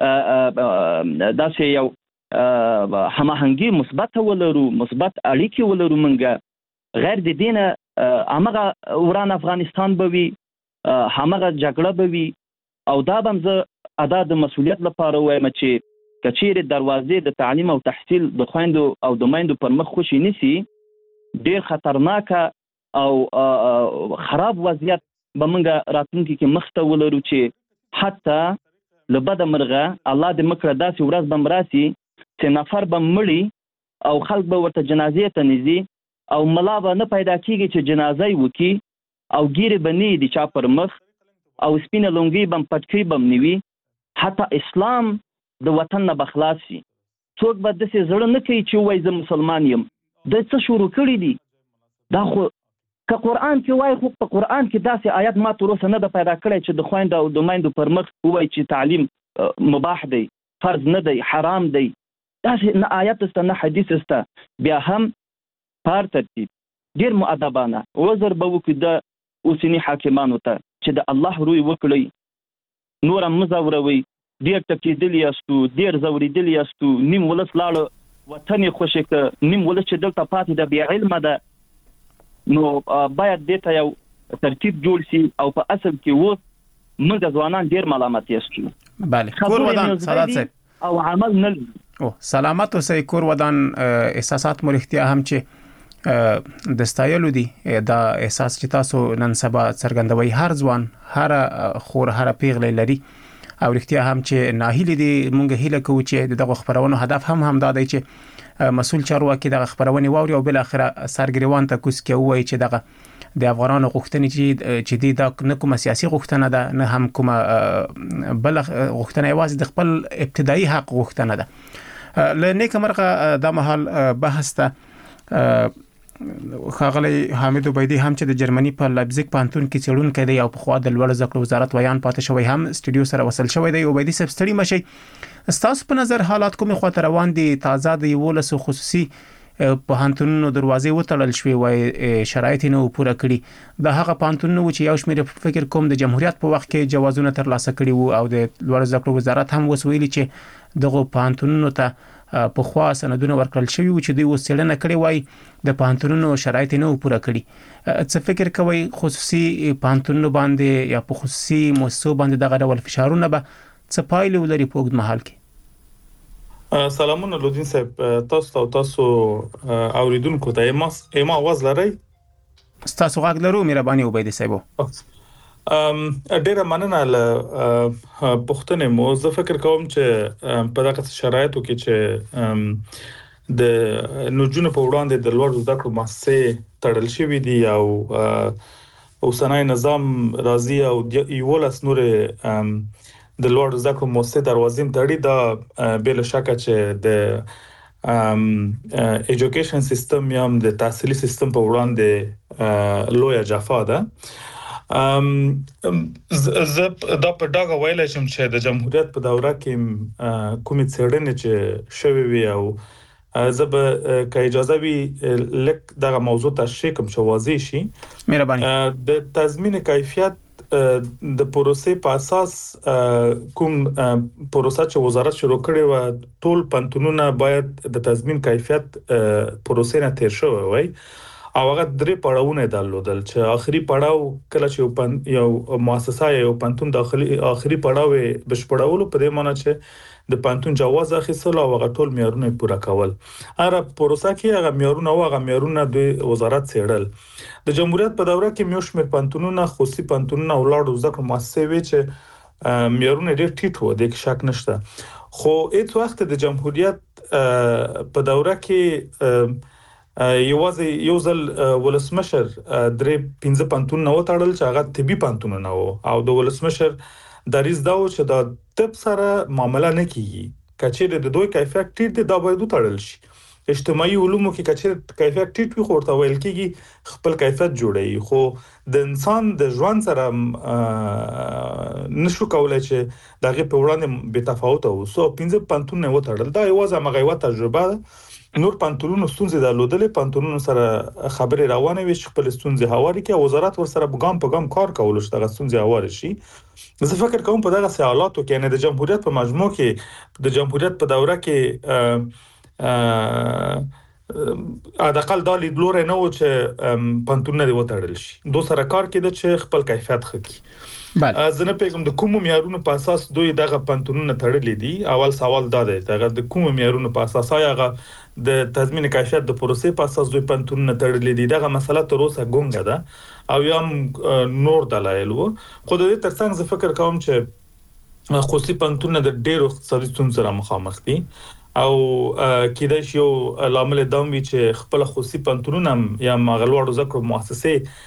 داسې یو هماهنګي مثبت ولرو، مثبت اړیکې ولرو. موږ غیر د دینه همغه وران افغانستان به وي، همغه جګړه به وي او دا به زه ادا د مسؤلیت لپاره وایم چې کچېره دروازې د تعلیم او تحصیل د خويندو او د میندو پر مخ خوشي نسی، ډیر خطرناک او خراب وضعیت به موږ راتلونکي کې مخته ولرو چې حتی لبد مرغه الله دې مکړه داسې ورځ به راسي چې نفر به مړی او خلک به ورته جنازې ته نږدې او ملا به نه پیدا کیږي چې جنازه وکي او ګیره بنې دي چا پر مخ او سپینه لونګي بم پټکی بم نیوي، حتی اسلام د وطن نه بخلاص شي. څوک به د څه زړه نه کوي چې وای زه مسلمان یم. د څه شروع کړی دي دا خو که قرآن کې وای، خو په قرآن کې داسې آیات ما تر اوسه نه ده پیدا کړی چې د خويندو او د میندو پر مخ وای چې تعلیم مباح دی، فرض نه دی، حرام دی. داسې نه آیات است نه حدیث است. بیا هم پر ترتیب ډیر مؤدبانه وزر به وکړي د اوسنی حاکمانو ته چې د الله روی وکړي، نور مزوروي، ډیر ټکیدلی یاستو، ډیر زوریدلی یاستو، نیم ولس لاړ وطن خوشی که نیم ولس چې دلته پاتې د بیا علم ده، نو باید دته یو ترتیب جوړ شي او په اصل کې و موږ ځوانان ډیر ملامت یاستو. بله کور ودان سادات صاحب او عمل نه او سلامت اوسئ. کور ودان احساسات مرختیا هم چې د ستایلو دي، دا احساس چې تاسو نن سبا څرګندوي هر ځوان هر خور هر پیغله لري او رښتیا هم چې ناهیلي دي. مونږ هیله کوو چې دغه خبرونو هدف هم دا دی چې مسول چارواکي دغه خبرونه ووري او بل اخره سرګریوان ته کوس کې وایي چې دغه د افغانانو غوښتنې چې دی دا نه کومه سیاسي غوښتنه ده، نه هم کومه بل غوښتنه، یوازې د خپل ابتدایي حق غوښتنه ده. لنیک مرغه د محل بحث ته خاغلی حامد عبیدی هم چې د جرمني په لایپزیګ پوهنتون کې څېړونکی دی او په خوا د لوړ زده کړو وزارت ویان پاتې شوی هم سټډیو سره وصل شوی دی. عبیدی صاحب ستړي مشي، ستاسو په نظر حالات کومه خواته روان دي؟ تازه د 11 خصوصي پوهنتونونو دروازې وتړل شوې وای، شرایط نه پوره کړي. د هغه پوهنتونونو چې یو شمېر فکر کوم د جمهوریت په وخت کې جوازونه ترلاسه کړي وو او د لوړ زده کړو وزارت هم وسویلي چې دغه پوهنتونونو ته په خوا سندونه ورکړل شوی و چې دوی وسیلنه کړي وای د پوهنتونونو شرایط نه پوره کړي. څه فکر کوي خصوصي پوهنتونونو باندې یا په خصوصي مؤسسو باندې دغه ډول فشارونه به څه پایلې ولري په اوږد مهال کې؟ سلامونه لودین صاحب، تاسو اوریدونکو ته ما आवाज لرئ؟ تاسو غږ لرو مهرباني عبیدی صاحب. ډیره مننه له پښتنې مو. زه فکر کوم چې په دغه شرایطو کې چې د نجونو په وړاندې د لوړ زده کړو مؤسسې تړل شوې دي او اوسنۍ نظام راځي او 11 نور د لوړ زده کړو مؤسسې دروازې تړي. دا بل شک چې د ایجوکیشن سیستم یا د تحصیلي سیستم په وړاندې لویه جفا ده. زه دا په ډاګه ویلای شم چې د جمهوریت په دوره کې کومې څېړنې چې شوې وي او زه به که اجازه وي لک دغه موضوع تشریح کوم چې واضح شي. مهرباني. د تضمین کیفیت د پروسې په اساس کوم پروسه چې وزارت شروع کړې و، ټول پوهنتونونه باید د تضمین کیفیت پروسې نه تیر شوی وای او هغه درې پړاوونه درلودل چې آخري پړاو کله چې یو مؤسسه یو پوهنتون داخلي آخري پړاو بشپړولو په دې معنی چې د پوهنتون جواز اخیستل او هغه ټول معیارونه پوره کول. هر پروسه کې هغه معیارونه د وزارت څېړل. د جمهوریت په دوره کې میوشمیر پوهنتونونه، خصوصي پوهنتونونه او لاړو زده کړو مؤسسې وی چې معیارونه ډېر ټیټ وو، د شک نشته. خو هیڅ وخت د جمهوریت په دوره کې یو ځل ولسمشر درې 15 پوهنتونونه وټاړل چې هغه طبي پوهنتونونه وو او د ولسمشر دریځ دا و چې د طب سره معامله نه کیږي، کچېره د دوی کیفیت ټیټ دی دا باید وټاړل شي. اجتماعي علومو کې کچېره کیفیت ټیټ وي خو ورته ویل کیږي خپل کیفیت جوړي، خو د انسان د ژوند سره نشو کولای چې دغه په وړاندې به تفاوت اوسو. 15 پوهنتونونه وټاړل، دا یوازې مغیوه تجربه ده. نور پوهنتونونو ستونزې درلودلې، پوهنتونونو سره خبرې روانې وي چې خپل ستونزې هواري کوي، وزارت ورسره ګام په ګام کار کول چې دغه ستونزې هواري شي. زه فکر کوم په دغه حالاتو کې نه د جمهوریت په مجموع کې د جمهوریت په دوره کې اقل دا لیدلوري نه و چې پوهنتونونه دی وټاړل شي. دوی سره کار کېده چې خپل کیفیت ښه بله. زه نه پیغام د کوم معیارونو په اساس دوی دغه پوهنتونونه تړلې دي. اول سوال دا دی دغه د کوم معیارونو په اساس هغه د تضمین کیفیت د پروسې په اساس دوی پوهنتونونه تړلې دي. دغه مسله تر اوسه ګونګه ده او یا نور دلایل وو. خو د دې ترڅنګ زه فکر کوم چې خصوصي پوهنتونونه د ډېرو اقتصادي ستونزو سره مخامخ دي او کېدای شي یو لامل دا وي چې خپل خصوصي پوهنتونونه یا مغلوړو زده کړو مؤسسې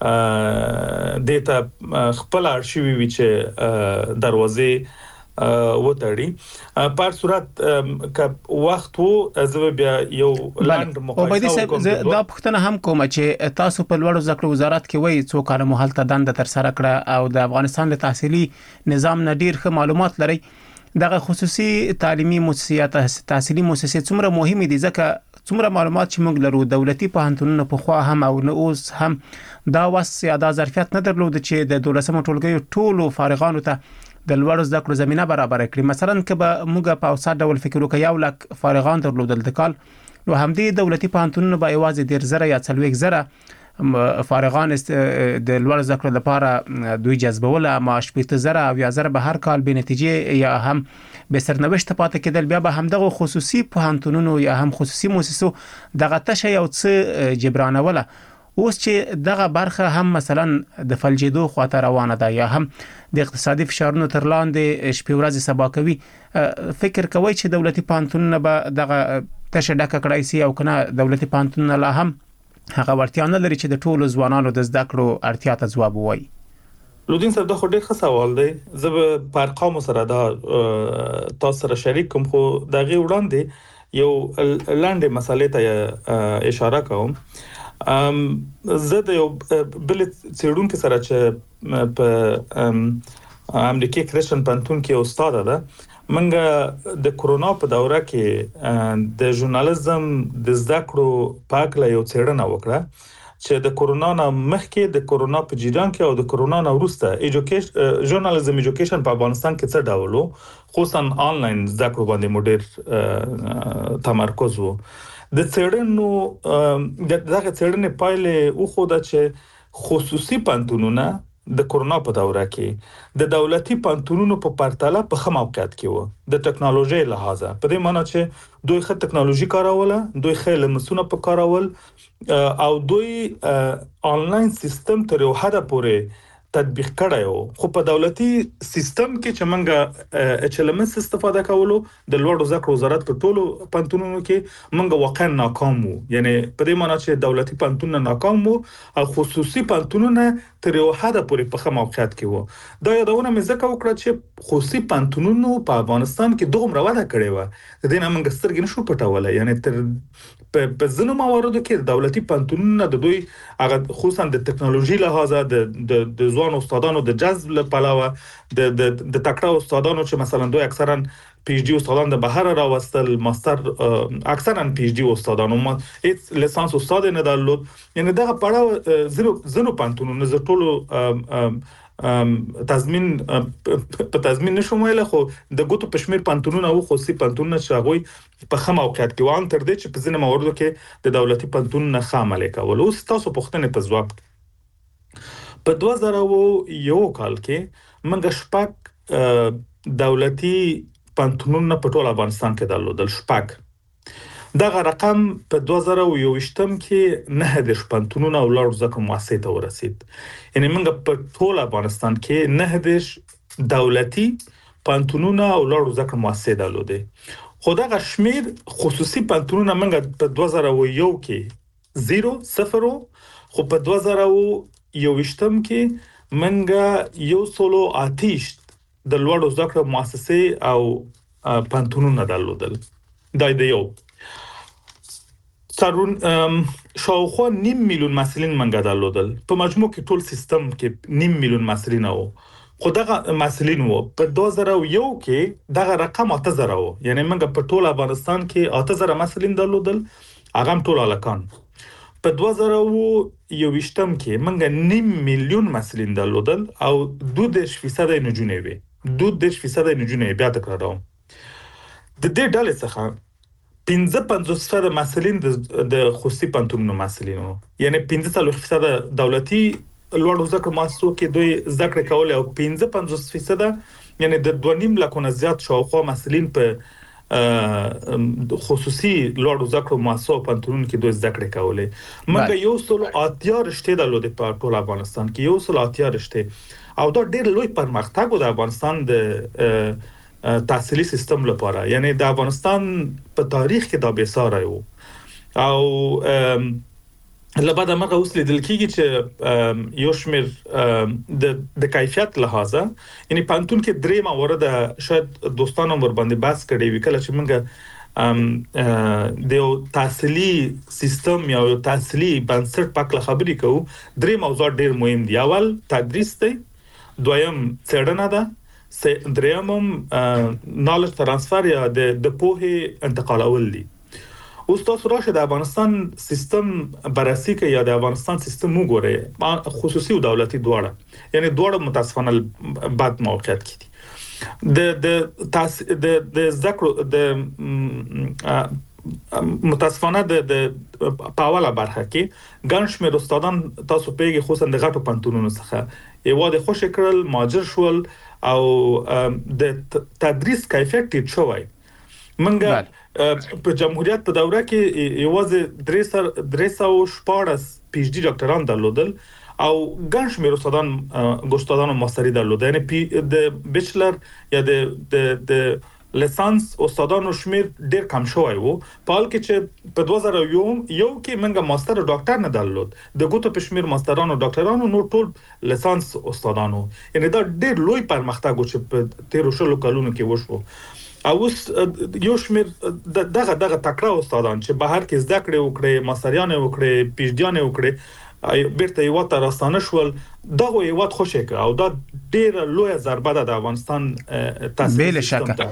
دیتا خپل ارشیوي وی چې دروازې وټړي. په صورت ک وخت وو زه بیا یو لاند مقایسه کوم. دا پښتنه هم کوم چې تاسو په لوړ زده کړو وزارت کې وایي څو کال مهال ته دند تر سره کړه او د افغانستان د تحصیلي نظام نه ډیر ښه معلومات لري. دغه خصوصي تعلیمي مؤسسات تحصیلي مؤسسې څومره مهمه دي؟ ځکه څومره معلومات چې موږ لرو دولتي پوهنتونونه په خوا هم او نه اوس هم دا وس یا دا ظرفیت نه درلود چې د 12مه ټولګي ټولو فارغانو ته د لوړ زده کړو زمينه برابر کړي. مثلا که به موږ په اوسط ډول فکر وکړو 1 لک فارغان درلودل د کال، نو همدې دولتي پوهنتونونه به یوازې 10,000 یا 40,000 فارغان د لوړ زده کړو لپاره دوی جذبول، اما 80,000 او 10,000 به هر کال به نتیجه یا هم به سرنوشت پاتې کېدل. بیا به هم دغه خصوصي پوهنتونونو یا هم خصوصي مؤسسو دغه تشه یو څه جبرانوله. اوس چې دغه برخه هم مثلا د فلجیدو خواته روانه ده یا هم د اقتصادي فشارونو تر لاندې شپې ورځې سبا کوي، فکر کوي چې دولتي پوهنتونونه به دغه تشه ډکه کړای شي او کنه دولتي پوهنتونونه لا هم هغه ورتیا نه لري چې د ټولو ځوانانو د زده کړو اړتیا ته ځواب وایي؟ لودین صاحب دا خو ډېر ښه سوال دی. زه به په ارقامو سره دا تاسو سره شریک کوم، خو دغه وړاندې یو لاندې مسلې ته اشاره کوم. زه د یو بل څېړونکو سره چې په امریکای کرسچن پانتون کې استاد ده منګه د کورونا په دوره کې د ژورنالیزم د زده کړو په اړه یو څېړنه وکړه چې د کورونا نه مخکې د کورونا په جریان کې او د کورونا نه وروسته ژورنالیزم ایجوکیشن په افغانستان کې څه ډول وو خصوصا آنلاین زده کړو باندې مډر تمرکز وو د څېړنو دغه څېړنې پایلې وښوده چې خصوصي پانتونونه د کورونا په دوره کې د دولتي پانتونونو په پرتله په ښه موقعیت کې وو د ټکنالوژي لحاظه په دې معنی چې دوی ښه ټکنالوژي کاروله دوی ښه لمسونه په کارول او دوی آنلاین سیستم تر یو حد پورې تطبیق کړی خو په دولتي سیستم کې چې منګه HLMS استفاده کولو د لوړو زده کړو وزارت په ټولو پانتونونو کې منګه واقعا ناکام وو یعنی په دې معنی چې دولتي پانتونونه ناکام وو او خصوصي پانتونونه تر یو حد پورې په ښه موقعیت کې وو دا یادونه مې ځکه وکړه چې خصوصي پانتونونو په افغانستان کې دومره وده کړې و د دې نه منګه سترګې نشو پټولای یعنی تر په ځینو مواردو کې دولتي پانتونونه د دوی هغه خصوصا د ټکنالوژي لحاظه د ځوان استادانو د جذب لپاره د تکړه استادانو چې مثلا دوی اکثرا پی ایچ ډي استادان د بهر راوستل ماستر اکثرا پی ایچ ډي استادانو هیڅ لیسانس استاد نه درلود یعنی دغه پړاو زنو پانتونونه ز ټولو تضمین نشو ویل خو د ګوتو پښمیر پانتونونه او خصوصي پانتونونه شاغوي په خمه اوقات کې وان تر دې چې په ځینې مواردو کې د دولتي پانتونونه خامل کول او تاسو پوښتنه په ځواب په 2001 کال کې منګه شپږ دولتي پانتونونه په ټول افغانستان کې درلودل شپږ دغه رقم په 2021 کې 9 پانتونونه او لوړ زده کړو مؤسسې ته ورسید یعنی موږ په ټول افغانستان کې 9 دولتي پانتونونه او لوړ زده کړو مؤسسې درلودې خو دغه شمیر خصوصي پانتونونه موږ په 2001 کې 0 خو په 2021 کې موږ یو سولو آتیش د لوړ زده کړو مؤسسې او پانتونونه درلودل دا دی یو سرون شاوخوا 9 میلیون محصلین منګه درلودل په مجموع کې ټول سیستم کې 9 میلیون محصلین وو خو دغه محصلین وو په 2001 کې دغه رقم 8000 وو یعنی منګه په ټول افغانستان کې 8000 محصلین درلودل هغه ټول الکان په 2021 کې منګه 9 میلیون محصلین درلودل او 2% نجونې وي 2% نجونې بیا تکراروم د دې ډلې څخه 55% محصلین د خصوصي پانتونونو محصلین وو یعنی 15% دولتي لوړ زده کړو مؤسسو کې دوی زده کړې کول او 55% یعنی د 2.5 لکه زیات شاوخوا محصلین په خصوصي لوړ زده کړو مؤسسو پانتونونو کې دوی زده کړې کولې مګر یو سل اتیا رشته درلودې په ټول افغانستان کې یو سل اتیا رشته او دا ډېر لوی پرمختګ د افغانستان د تحصیلي سیستم لپاره یعنی د افغانستان په تاریخ کې دا به ساره وو او لبعد مرغه اوس لیدل کیږي چې یو شمیر د کیفیت لحاظه یعنی پانتون کې درې موارد شاید دوستانو ور باندې بحث کړي وکړه چې موږ د تحصیلي سیستم یا تحصیلي بنسټ پاک خبرې کوو درې موضوع ډېر مهم دي اول تدریس دی دویم څېړنه ده درېمم نالج ترانسفر یا د پوهې انتقالول دي اوس تاسو راشه د افغانستان سیستم بررسي کوي یا د افغانستان سیستم وګورئ خصوصي او دولتي دواړه یعنی دواړه متاسفانه بد موقعیت کې دي د ذکر د متاسفانه د پاوله برخه کې ګڼ شمېر استادان تاسو پیږي خصوصا د غټو پانتونونو څخه یواده خوش کړل ماجر شول او د تدریس کیفیت ټیټ شوی منګه په جمهوریت په دوره کې یوازې 314 پی ایچ ډي ډاکټران درلودل او ګڼ شمېر استادانو ماستري درلودل یعنی د بیچلر یا د لیسانس استادانو شمیر ډیر کم شوی وو په حال کې چې په 2001 کې منګه ماستر ډاکټر نه درلود د ګوتو په شمیر ماسترانو ډاکټرانو نو ټول لیسانس استادانو یعنی دا ډیر لوی پرمختګ و چې په 13 کلونو کې وشو او یو شمیر دغه تکړه استادان چې بهر کې زده کړې وکړي ماستریان وکړي پی ایچ ډي وکړي بیرته یو ته راستانه شول دغه یو خوشی او دا ډیره لوی ضربه ده د افغانستان بل شکه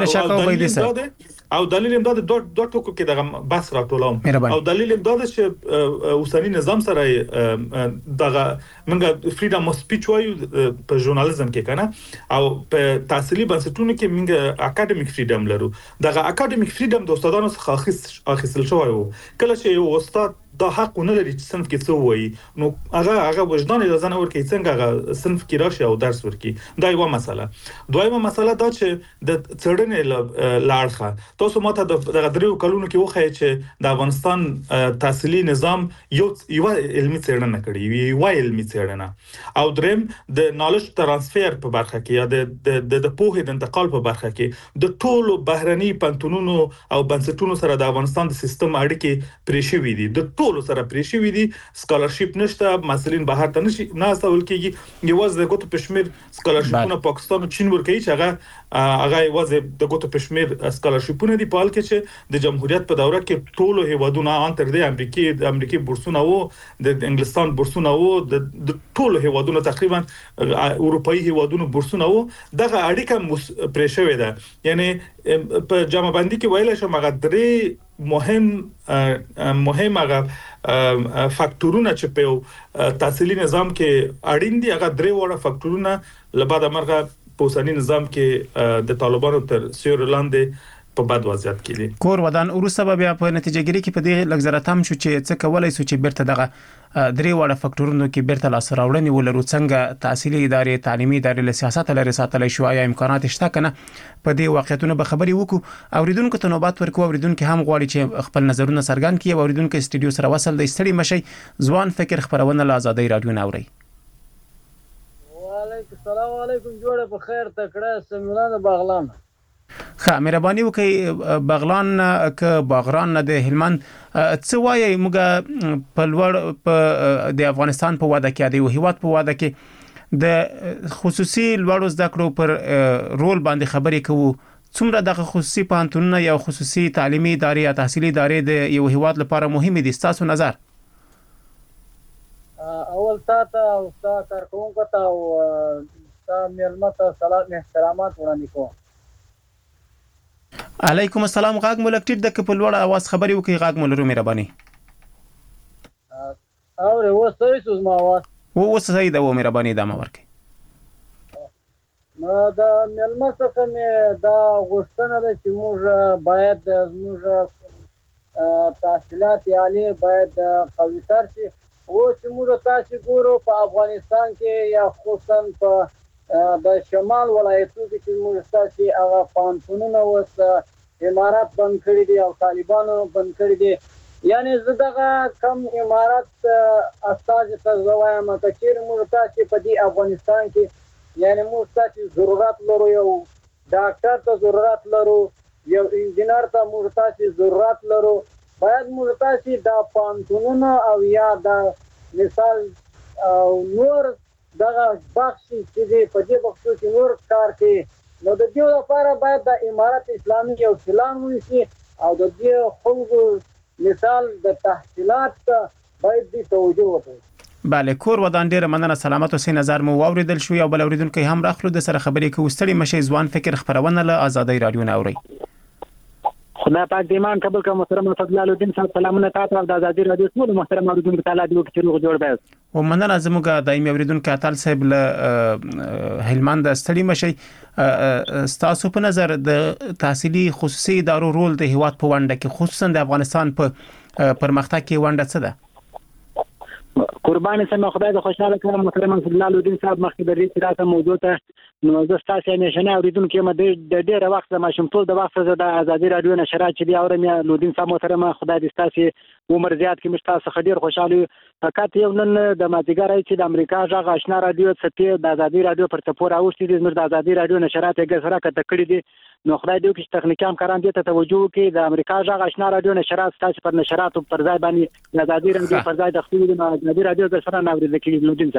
او دلیل هم دا د دوه ټکو کې دغه بحث راټولوم او دلیل هم دا چې اوسنی نظام سره دغه منګه فریډم اف سپیچ وایو په ژورنالیزم کې کنه او په تحصیلي بنسټونو کې منګه اکیډمیک فریډم لرو دغه اکیډمیک فریډم د استادانو څخه اخیستل شوی وو کله چې یو استاد دا حق نه لري چې صنف کې څه وایي نو هغه وجدان اجازه نه ورکوي څنګه هغه صنف کې راشي او درس ورکړي دا یو مسله دویمه مسله دا چې د څېړنې لاړخه تاسو ماته د دریو کلونو کې وخی چې د افغانستان تحصیلي نظام یو علمي څېړنه کړې یو علمي څېړنه او دریم د نالج ترانسفر په برخه کې یا د پوهې د انتقال په برخه کې د ټولو بهرني پنتونونو او بنسټونو سره د افغانستان د سیستم اړیکې پرې شوې دي د ټولو سره پرې شوې دي سکالرشپ نشته مسلین بهر ته نشي ناستول کېږي یوازې د ګوتو پښمیر سکالرشپونه پاکستان او چین ورکوي چې هغه یوازې د ګوتو پښمیر سکالرشپونه دي په حال کې چې د جمهوریت په دوره کې ټولو هیوادونو ان تر دې امریکای بورسونه وو د انګلستان بورسونه وو د ټولو هیوادونو تقریبا اروپאי هیوادونو بورسونه وو دغه اړیکه پرې شوې ده یعنی په جامه بندي کې ویل شو مغه درې مهم هغه فاکټورونه چې په تحصیلي نظام کې اړین دي هغه درې وړه فاکټورونه لبعد مرغه په اوسنی نظام کې د طالبانو تر سیوري لاندې په بد وضعیت کې دي کور ودان وروسته بیا په نتیجهګری کې په دې لګزراتم شو چې څه کولای شو چې بیرته دغه درې وړه فاکټورونو کې بیرته لاس راوړنې ولرو څنګه تحصیلي ادارې تعلیمي ادارې له سیاست لري ساتل شو یا امکانات شته کنه په دې واقعیتونو به خبري وکړو اوریدونکو ته نوبات ورکو اوریدونکو هم غواړي چې خپل نظرونه څرګند کړي اوریدونکو استودیو سره وصل د استړي مشي ځوان فکر خبرونه له آزادۍ رادیو ناوري وعلیکم السلام علیکم جوړه په خیر تکړه سمونان بغلان خا مهرباني وکي بغلان ک باغران د هلمند څه وایي موږ په لور په د افغانستان په واده کې دی هیواد په واده کې د خصوصي لوړو زده کړو پر رول باندې خبرې کوو څومره د خصوصي پانتونونه یا خصوصي تعلیمي ادارې یا تحصیلي ادارې د یو هیواد لپاره مهمه دي تاسو نظر اول تاسو او تاسو کارکونکو ته او تاسو ملمت سلام احترامات وړاندې کوم علیکم السلام غاګ مولکټ د کپل وړ आवाज خبري وکي غاګ مولرو مهرباني اور وسوي سوز ما आवाज وسوي دا مهرباني دا ما ورکي نو دا ملمت څخه مې دا غوښتنه ده چې موږ باید موږ تحصیلات عالی باید قوي تر شي او چې موږ تاسو ګورو په افغانستان کې یا خصوصا په د شمال ولایتونو کې چې موږ تاسو هغه پانتونونه وس امارات بند کړی دي او طالبانو بند کړی دي یعنی زداغه کم امارات استاد ته زوایم چې موږ تاسو په دې افغانستان کې یعنی موږ تاسو ضرورت لرو یو ډاکټر ته ضرورت لرو یو انجنیر ته موږ تاسو ضرورت لرو باید موږ تاسو د پانتونونو او یا د مثال او نور دغه بخش چې په دې بخشو کې نور کار کوي نو د دې لپاره باید د امارات اسلامي یو پلان ونیسي او د دې خلکو مثال د تحصیلات باید دې توجه وکړي بله کور ودان ډیره مننه سلامت اوسئ نظر مو واوریدل شو یو بل اوریدونکو هم راخلو د سره خبرې کوي ستړي مشي ځوان فکر خبرونه له آزادۍ رادیو ناوري خدا پاک دیمان قبول کا محترم فضل الدین صاحب سلامونه تاسو د آزادۍ رادیو ټول محترم اوریدونکو تعالی دې وکړي چې جوړ به و مننه زموږ دایمي اوریدونکو اتل صاحب له هلمند ستړي مشي تاسو په نظر د تحصیلي خصوصي ادارو رول د هیواد په ونده کې خصوصا د افغانستان په پرمختګ کې ونده څه ده قربان سم خدای د خوشاله کړم محترم فضل الدین صاحب مخکې د دې راته موضوع ته نو زه تاسو نشنه اوریدونکو ما د ډېر وخت ما شمټول د وخت د آزادۍ رادیو نشرات چې دی اورم یا لودین صاحب محترم خدای دې تاسو عمر زیات کې مشتاق خډیر خوشاله فقط یو نن د مازیګر چې د امریکا ژغ آشنا رادیو څخه د آزادۍ رادیو پر تپور اوښتي د زمر د آزادۍ رادیو نشرات یې سره کټ کړی دي نو خدای دې چې تخنیکام کاران دي ته توجه وکړي د امریکا ژغ آشنا رادیو نشرات تاسو پر نشرات پر ځای باندې د آزادۍ رادیو پر ځای د خپل د آزادۍ رادیو د سره ناوړي د لودین صاحب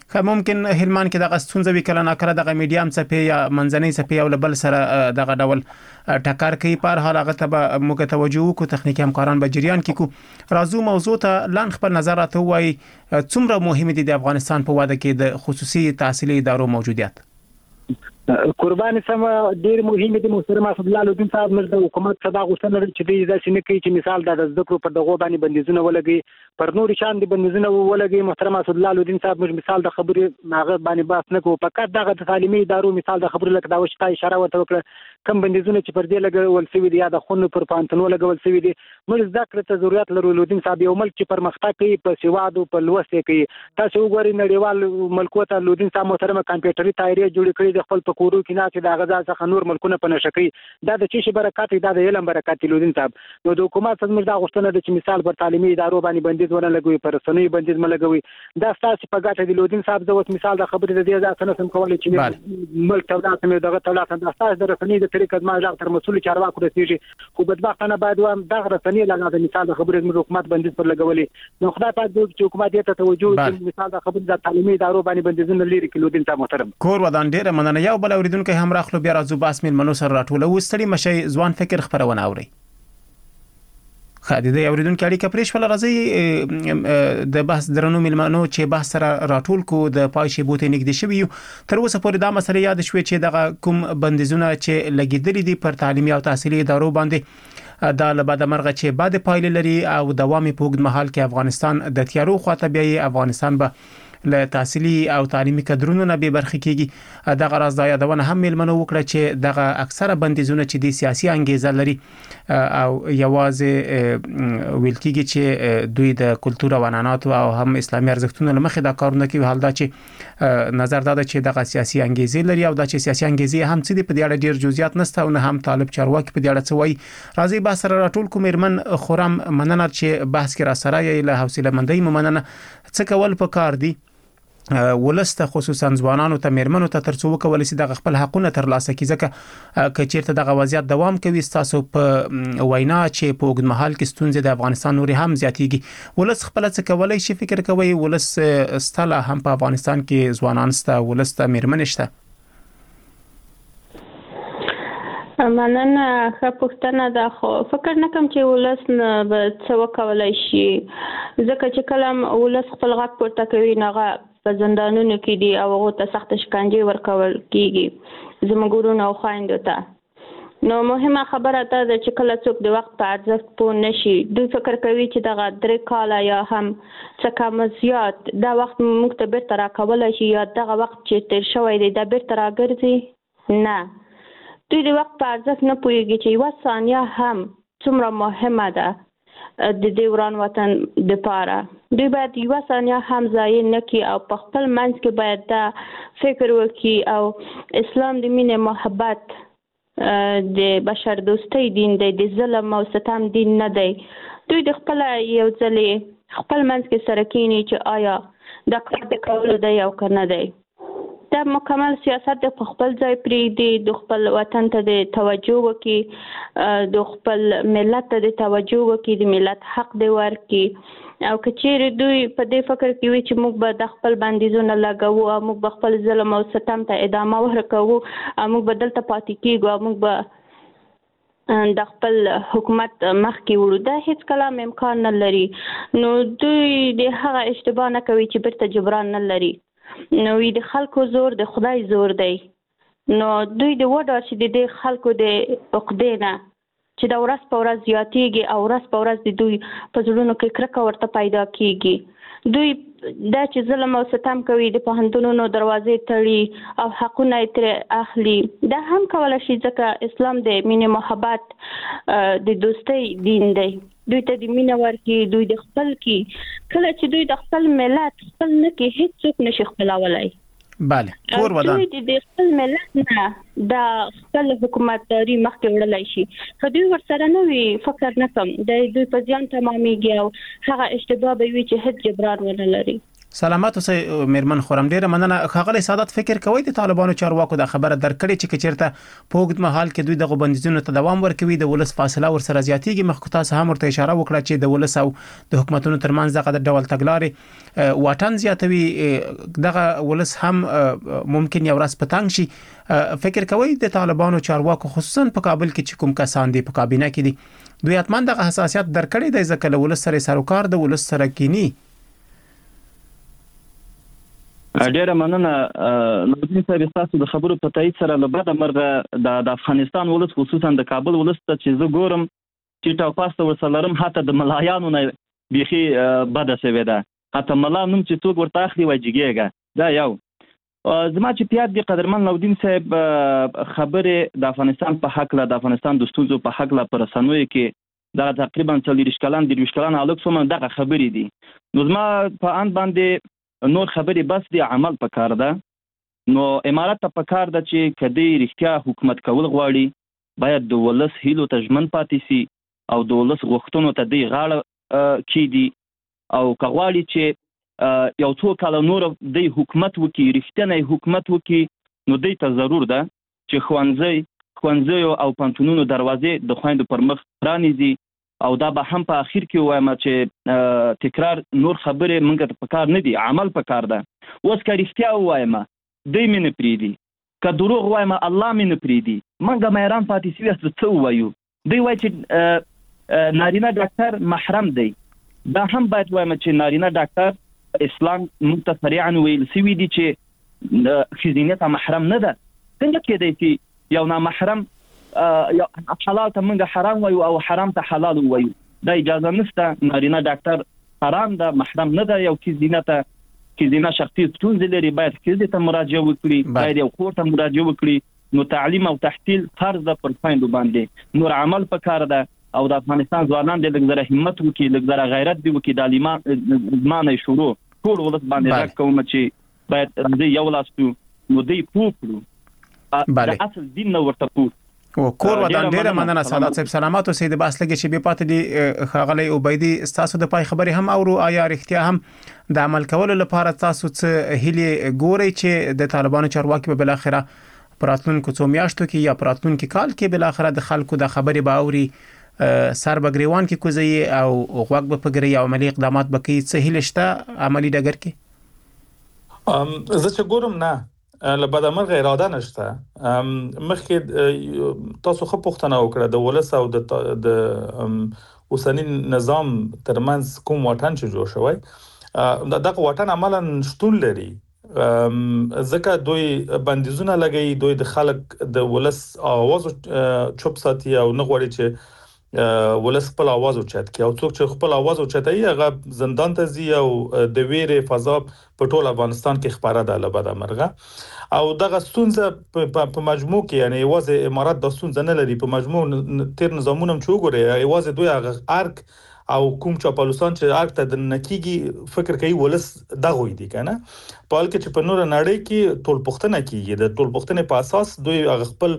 که ممکن هلمند کې د غستون زوی کله ناکله د میډیم څپې یا منځنۍ څپې او بل سره دغه ډول ټکر کوي. په هر حال هغه ته موږ توجه وکړو، تخنیکی همکاران به جریان کې کو. راځو موضوع ته لاند خپل نظر راته وایي څومره مهم دي د افغانستان په واده کې د خصوصي تحصیلي ادارو موجودیت؟ قربان سم ډیر مهم دي محترم اسد الله لودین صاحب. موږ د حکومت صدا غوښتنه لري چې د سینې کې چې مثال د ذکر پر دغه باندې بندیزونه ولګي، پر نور شان دي بندیزونه ولګي. محترم اسد الله لودین صاحب موږ مثال د خبرې هغه باندې بحث نه کوو، فقط دغه تعلیمي ادارو مثال د خبرې لکه دا وشته اشاره ورته وکړه کم بندیزونه چې پر دې لګول شوی دي یا د خونو پر پانتونو لګول شوی دي. موږ ذکر ته ضرورت لرو لودین صاحب، یو ملک چې پرمختګ کوي په سواد او په لوست کوي. تاسو وګورئ نړیوال ملکونو ته لودین صاحب محترم کمپیوټري تایری جوړ کړي د خپل په کورو کې نه چې د غزا څخه نور ملکونه په نشکي. دا د چی شي برکات دی، دا د علم برکات دی لودین صاحب. نو د حکومت څخه موږ دا غوښتنه ده چې مثال پر تعلیمي ادارو باندې بندیز ونه لګوي، پر رسنیو بندیز نه لګوي. دا ستاسو په ګټه دی لودین صاحب. زه اوس مثال د خبرې د دې ځای څخه کولای چې ملک تولات مې دغه تولات د ستاسو د رسنیو د طریقې ما لا تر مسؤل چارواکو رسیږي، خو بدبختانه باید وام دغه رسنیو لږه د مثال د خبرې د حکومت بندیز پر لګولې. نو خدای پاک دې چې حکومت ته توجه وکړي، مثال د خبرې د تعلیمي ادارو باندې بندیزونه لري کې لودین صاحب محترم. کور ودان ډیره مننه. یو بل اوریدونکو هم راخلو بیا راځو باس ملمنو سره راټولو. ستړي مشي ځوان فکر خبرونه اوري. خادي د اوریدونکو اړیکه پرېښ ول. راځي د بحث درنو ملمنو چې بحث سره راټول کو د پایشي بوته نګد شوی تر اوسه پورې دا مسله یاد شوې چې دغه کوم بندیزونه چې لګیدلې دي پر تعلیمي او تحصیلي ادارو باندې دا لبد مرغه چې بعد پایل لري او دوامي په وګد محل کې افغانستان د تیارو خواته بیا افغانستان به له تحصیلي او تعلیمي کډرونو نه به برخه کیږي. دغه راز دا یادونه هم ملمنو وکړه چې دغه اکثره بندیزونه چې د سیاسي انګیزه لري او یوازې ویل کیږي چې دوی د کلتور او عنعنات او هم اسلامي ارزښتونو لمخې دا کارونه کوي. حال دا چې نظر دا چې دغه سیاسي انګیزه لري او دا چې سیاسي انګیزه هم څه دی په دې اړه ډیر جزئیات نشته او نه هم طالب چارواکي په دې اړه څه وایي. راځي بحث سره راټول کوم. مرمن خورم مننه چې بحث کې را سره یې له حوصله مندۍ مننه. څه کول په کار دی ولسته خصوصا ځوانانو ته میرمنو ته ترڅو وکول شي د خپل حقونه ترلاسه کړي، ځکه کچیرته د وضعیت دوام کوي تاسو په وینا چې په وګړي محل کې ستونزې د افغانستان نوري هم زیاتېږي. ولس خپل څه کولای شي فکر کوي؟ ولس ستاله هم په افغانستان کې ځوانان سته، ولسته میرمنې شته. مننه. ښه پوښتنه ده، خو فکر نه کوم چې ولس نه به څه وکولای شي، ځکه چې کله ولس خپل غږ پورته کوي هغه په زندانونو کې دي او هغه ته سخت شکنجه ورکول کیږي زموږ ورونو او خويندو ته. نو مهمه خبره ده چې کله څوک د وخت په ارزښت پوه نشي، دوی فکر کوي چې دغه 3 کاله یا هم څه کم زیات دا وخت موږ ته بیرته راکولای شي یا دغه وخت چې تیر شوی دی دا بیرته راګرځي. نه، دوی د وخت په ارزښت نه پوهیږي چې یو ثانیه هم څومره مهمه ده د دې وران وطن لپاره. دوی باید یو ثانیه هم ضایع نه کړي او په خپل منځ کې باید دا فکر وکړي او اسلام د مینې محبت د بشر دوستۍ دین دی، د ظلم او ستم دین نه دی. دوی د خپل یو ځل خپل منځ کې سره کینی چې آیا دا کار د کولو دی او که نه دی. دا مکمل سیاست د خپل ځای پرېږدي، د خپل وطن ته د توجه وکړي، د خپل ملت ته د توجه وکړي، د ملت حق دی ورکړي. او که چیرې دوی په دې فکر کې وي چې موږ به د خپل بندیزونه لګوو او موږ به خپل ظلم او ستم ته ادامه ورکوو او موږ به دلته پاتې کېږو او موږ به د خپل حکومت مخکې وړو، دا هیڅ کلام امکان نه لري. نو دوی د هغه اشتباه نه کوي چې بیرته جبران نه لري. نو د خلکو زور د خدای زور دی. نو دوی د وډار چې د دې خلکو د عقدې نه چې دا ورځ په ورځ زیاتېږي او ورځ په ورځ د دوی په زړونو کې کرکه ورته پیدا کېږي. دوی دا چې ظلم او ستم کوي، د پوهنتونونو دروازې تړي او حقونه یې ترې اخلي، دا هم کولی شي ځکه اسلام د مینې محبت د دوستۍ دین دی. دوی ته د مینه ورکړي، دوی د خپل کې کله چې دوی د خپل ملت خپل نه کې هیڅ څوک نشي خپلولای. بله، کور ودان دوی د خپل ملت نه د خپل حکومتداري مخکې وړلای شي. که دوی ورسره نه وي فکر نه کوم د دوی په ځان تمامېږي او هغه اشتباه به وي چې هیڅ جبران ونه لري. سلامات اوسئ میرمن خورم. ډیره مننه. ښاغلی سعادت، فکر کوئ د طالبانو چارواکو د خبره درکړې چې چیرته په اوږد مهال کې دوی دغه بندیزونو ته دوام ورکوي، د ولس فاصله ورسره زیاتېږي؟ مخکې تاسو هم ورته اشاره وکړه چې د ولس او د حکومتونو ترمنځ دغه ډول تګلارې واټن زیاتوي، دغه ولس هم ممکن یو ورځ په تنګ شي. فکر کوئ د طالبانو چارواکو خصوصا په کابل کې چې کوم کسان دي په کابینه کې دي، دوی حتما دغه حساسیت درکړي دی ځکه له ولس سره سروکار د ولس سره کینی؟ ډیره مننه نوردین صاحب، تاسو د خبرو په تایید سره له بده مرغه د افغانستان ولس خصوصا د کابل ولس ته چې زه ګورم چې ټاپاسته ورسلرم حتی د ملایانو نه بيخي بده شوی ده، حتی ملا نوم چې څوک ورته اخلي وایجیږي. دا یو زما چې پیاد دی قدرمن نوردین صاحب خبره د افغانستان په حق له د افغانستان د ستونزو په حق له پر سنوي کې دا تقریبا 40 کلن الک سم دغه خبرې دي. نو زما په ان باندې نور خبرې بس دی، عمل پکار ده. نو امارات ته پکار ده چې کدی رښتیا حکومت کول غواړي باید د ولس هیلو ته ژمن پاتې شي او د ولس غوښتنو ته دی غاړه کیدي، او کغواړي چې یو څو کال نور د حکومت وکي، رښتینی حکومت وکي، نو دی ته ضرور ده چې خوانځي او پانتونونو دروازې د خويندو پر مخ پرانیزي. او دا به هم په اخر کې وایم چې تکرار نور خبره مونږ ته پکار نه دي، عمل پکار ده. اوس که رښتیا وایم دوی مې نه پریدي، که دروغ وایم الله مې نه پریدي. مونږ مېران پاتې سوي څه وایو؟ دوی وایي چې نارینه ډاکټر محرم دی. دا هم باید وایم چې نارینه ډاکټر اسلام متصریعا ویل سوي دي چې خزینه ته محرم نه ده. څنګه کېدای شي یو نامحرم حلال ته موږ حرام وایو او حرام ته حلال وایو؟ دا اجازه نشته. نارینه ډاکټر حرام ده، محرم نه ده. یو خزینه شخصي ستونزې لري، باید خزینه ته مراجعه وکړي، باید یو کور ته مراجعه وکړي. نو تعلیم او تحصیل فرض ده پر خویندو باندې، نور عمل پکار ده. او د افغانستان ځوانان د لږ همت وکړي، لږ غیرت دی وکړي، د زمانه شروع ټول ولس باندې راکوم چې باید یو لاسو نو دی پوکړو د اصل دین نو ورته پوک او کور ودان. ډیره مننه سعادت صاحب، سلامات اوسئ. د باس لګي چې به پاتې دي خاغلی عبیدی، تاسو د پای خبري هم اورو، آیا رښتیا هم د عمل کولو لپاره تاسو څه هلي ګوري چې د طالبانو چارواکي په بل اخره پراتلونکو څو میاشتو کې یا پراتلونکو کال کې بل اخره د خلکو د خبري باوري سر بګریوان کې کوزي او غوږ به پګري او عملی اقدامات بکې څه هلي شته عملی ډګر کې؟ زه چې ګورم نه لبدا مرغه اراده نشته. مخکې تاسو خو پوښتنه وکړه د ولس او د اوسنی نظام ترمنځ کوم واټن چې جوړ شوی، دغه واټن عملاً شتون لري. ځکه دوی بندیزونه لګي، دوی د خلک د ولس आवाज چوپ ساتي او نه غواړي چې ولس خپل आवाज اوچت کړي. او څوک چې خپل आवाज اوچتای هغه زندان ته ځي او د ویرې فضا په ټول افغانستان کې خبره ده لبدا مرغه. او دغه ستونزه په مجموع کې یعنی واځي امارات د ستونزه نه لري، په مجموع تیر نظامونه چې وګوري واځي دوی ارک او کوم چاپلوسان چې ارک ته د نکیږي فکر کوي ولس دغه وي دي کنه. په حال کې چې په نور نړۍ کې ټول پښتنه کیږي، د ټول پښتنه په اساس دوی خپل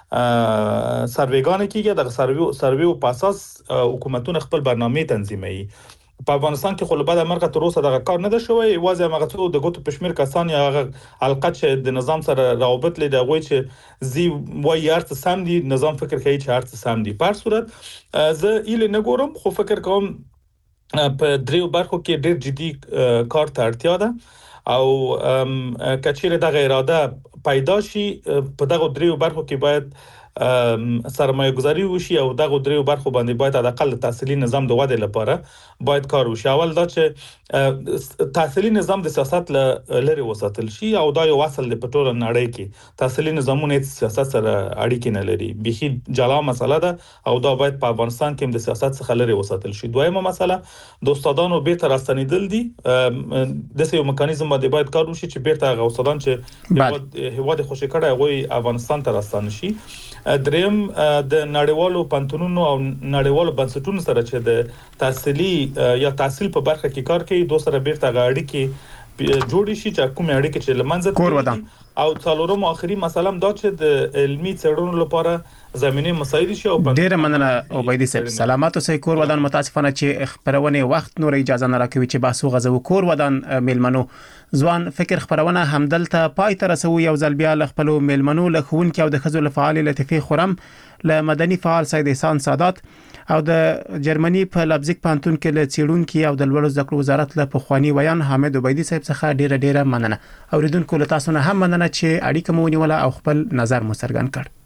سرویګان کیږي، د سرویو په اساس حکومتونه خپل برنامه تنظیموي. په افغانستان کې خو له بعده مرګ تر اوسه دغه کار نه ده شوی. واځي هغه څو د ګوتو پښمیر کسان یا حلقه چې د نظام سره روابط لري غوي چې زی وای ارت سم دي، نظام فکر کوي چې ارت سم دي. په صورت زه اله نه ګورم، خو فکر کوم په دریو برخو کې ډېر جدي کار ته اړتیا ده. او کچېره د اراده پیدا شي په دغه دریو برخو کې باید سرمایه گذاری وشي او دغه دریو برخو باندې باید حداقل تحصیلي نظام د وده لپاره باید کار وشي. اول دا چې تحصیلي نظام د سیاست لري وساتل شي او دا یو اصل د پټول نړۍ کې تحصیلي نظامونه سیاست سره اړیکې نه لري، بيخي جلا مسله ده او دا باید په افغانستان کې د سیاست څخه لري وساتل شي. دویمه مسله د استادانو به تر راستنیدل دي، د یو میکانیزم باندې باید کار وشي چې بیرته هغه استادان چې هیواد خوشی کړه غوي افغانستان ته راستانه شي. دریم د نړیوالو پانتونونو او نړیوالو بنسټونو سره چې د تحصیلي یا تحصیل په برخه کې کار کوي، دوه سره بیرته غاړي کې جوړ شي چې کوم اړیکې چې لمنځه کور ودان او څلورم اخري مسله دا چې د علمي څېړنو لپاره زمينه مسایل شي او ډیره مننه عبیدی صاحب سلامات اوسئ کور ودان متاسفانه چې خبرونه وخت نور اجازه نه راکوي چې باسو غزو کور ودان میلمنو ځوان فکر خبرونه همدلته پای ته رسو یو ځل بیا ل خپل میلمنو له خون کې او د خزو له فعال لطیفه خرم له مدني فعال سید احسان سادات او د جرمني په لبزیک پانتون کې له چیرونکو او د لوړو زده کړو وزارت له پخوانی ویان حامد عبیدی صاحب څخه ډیره مننه اوریدونکو له تاسو نه هم مننه چې اړیکه مو ونیوله او خپل نظر مو څرګند کړ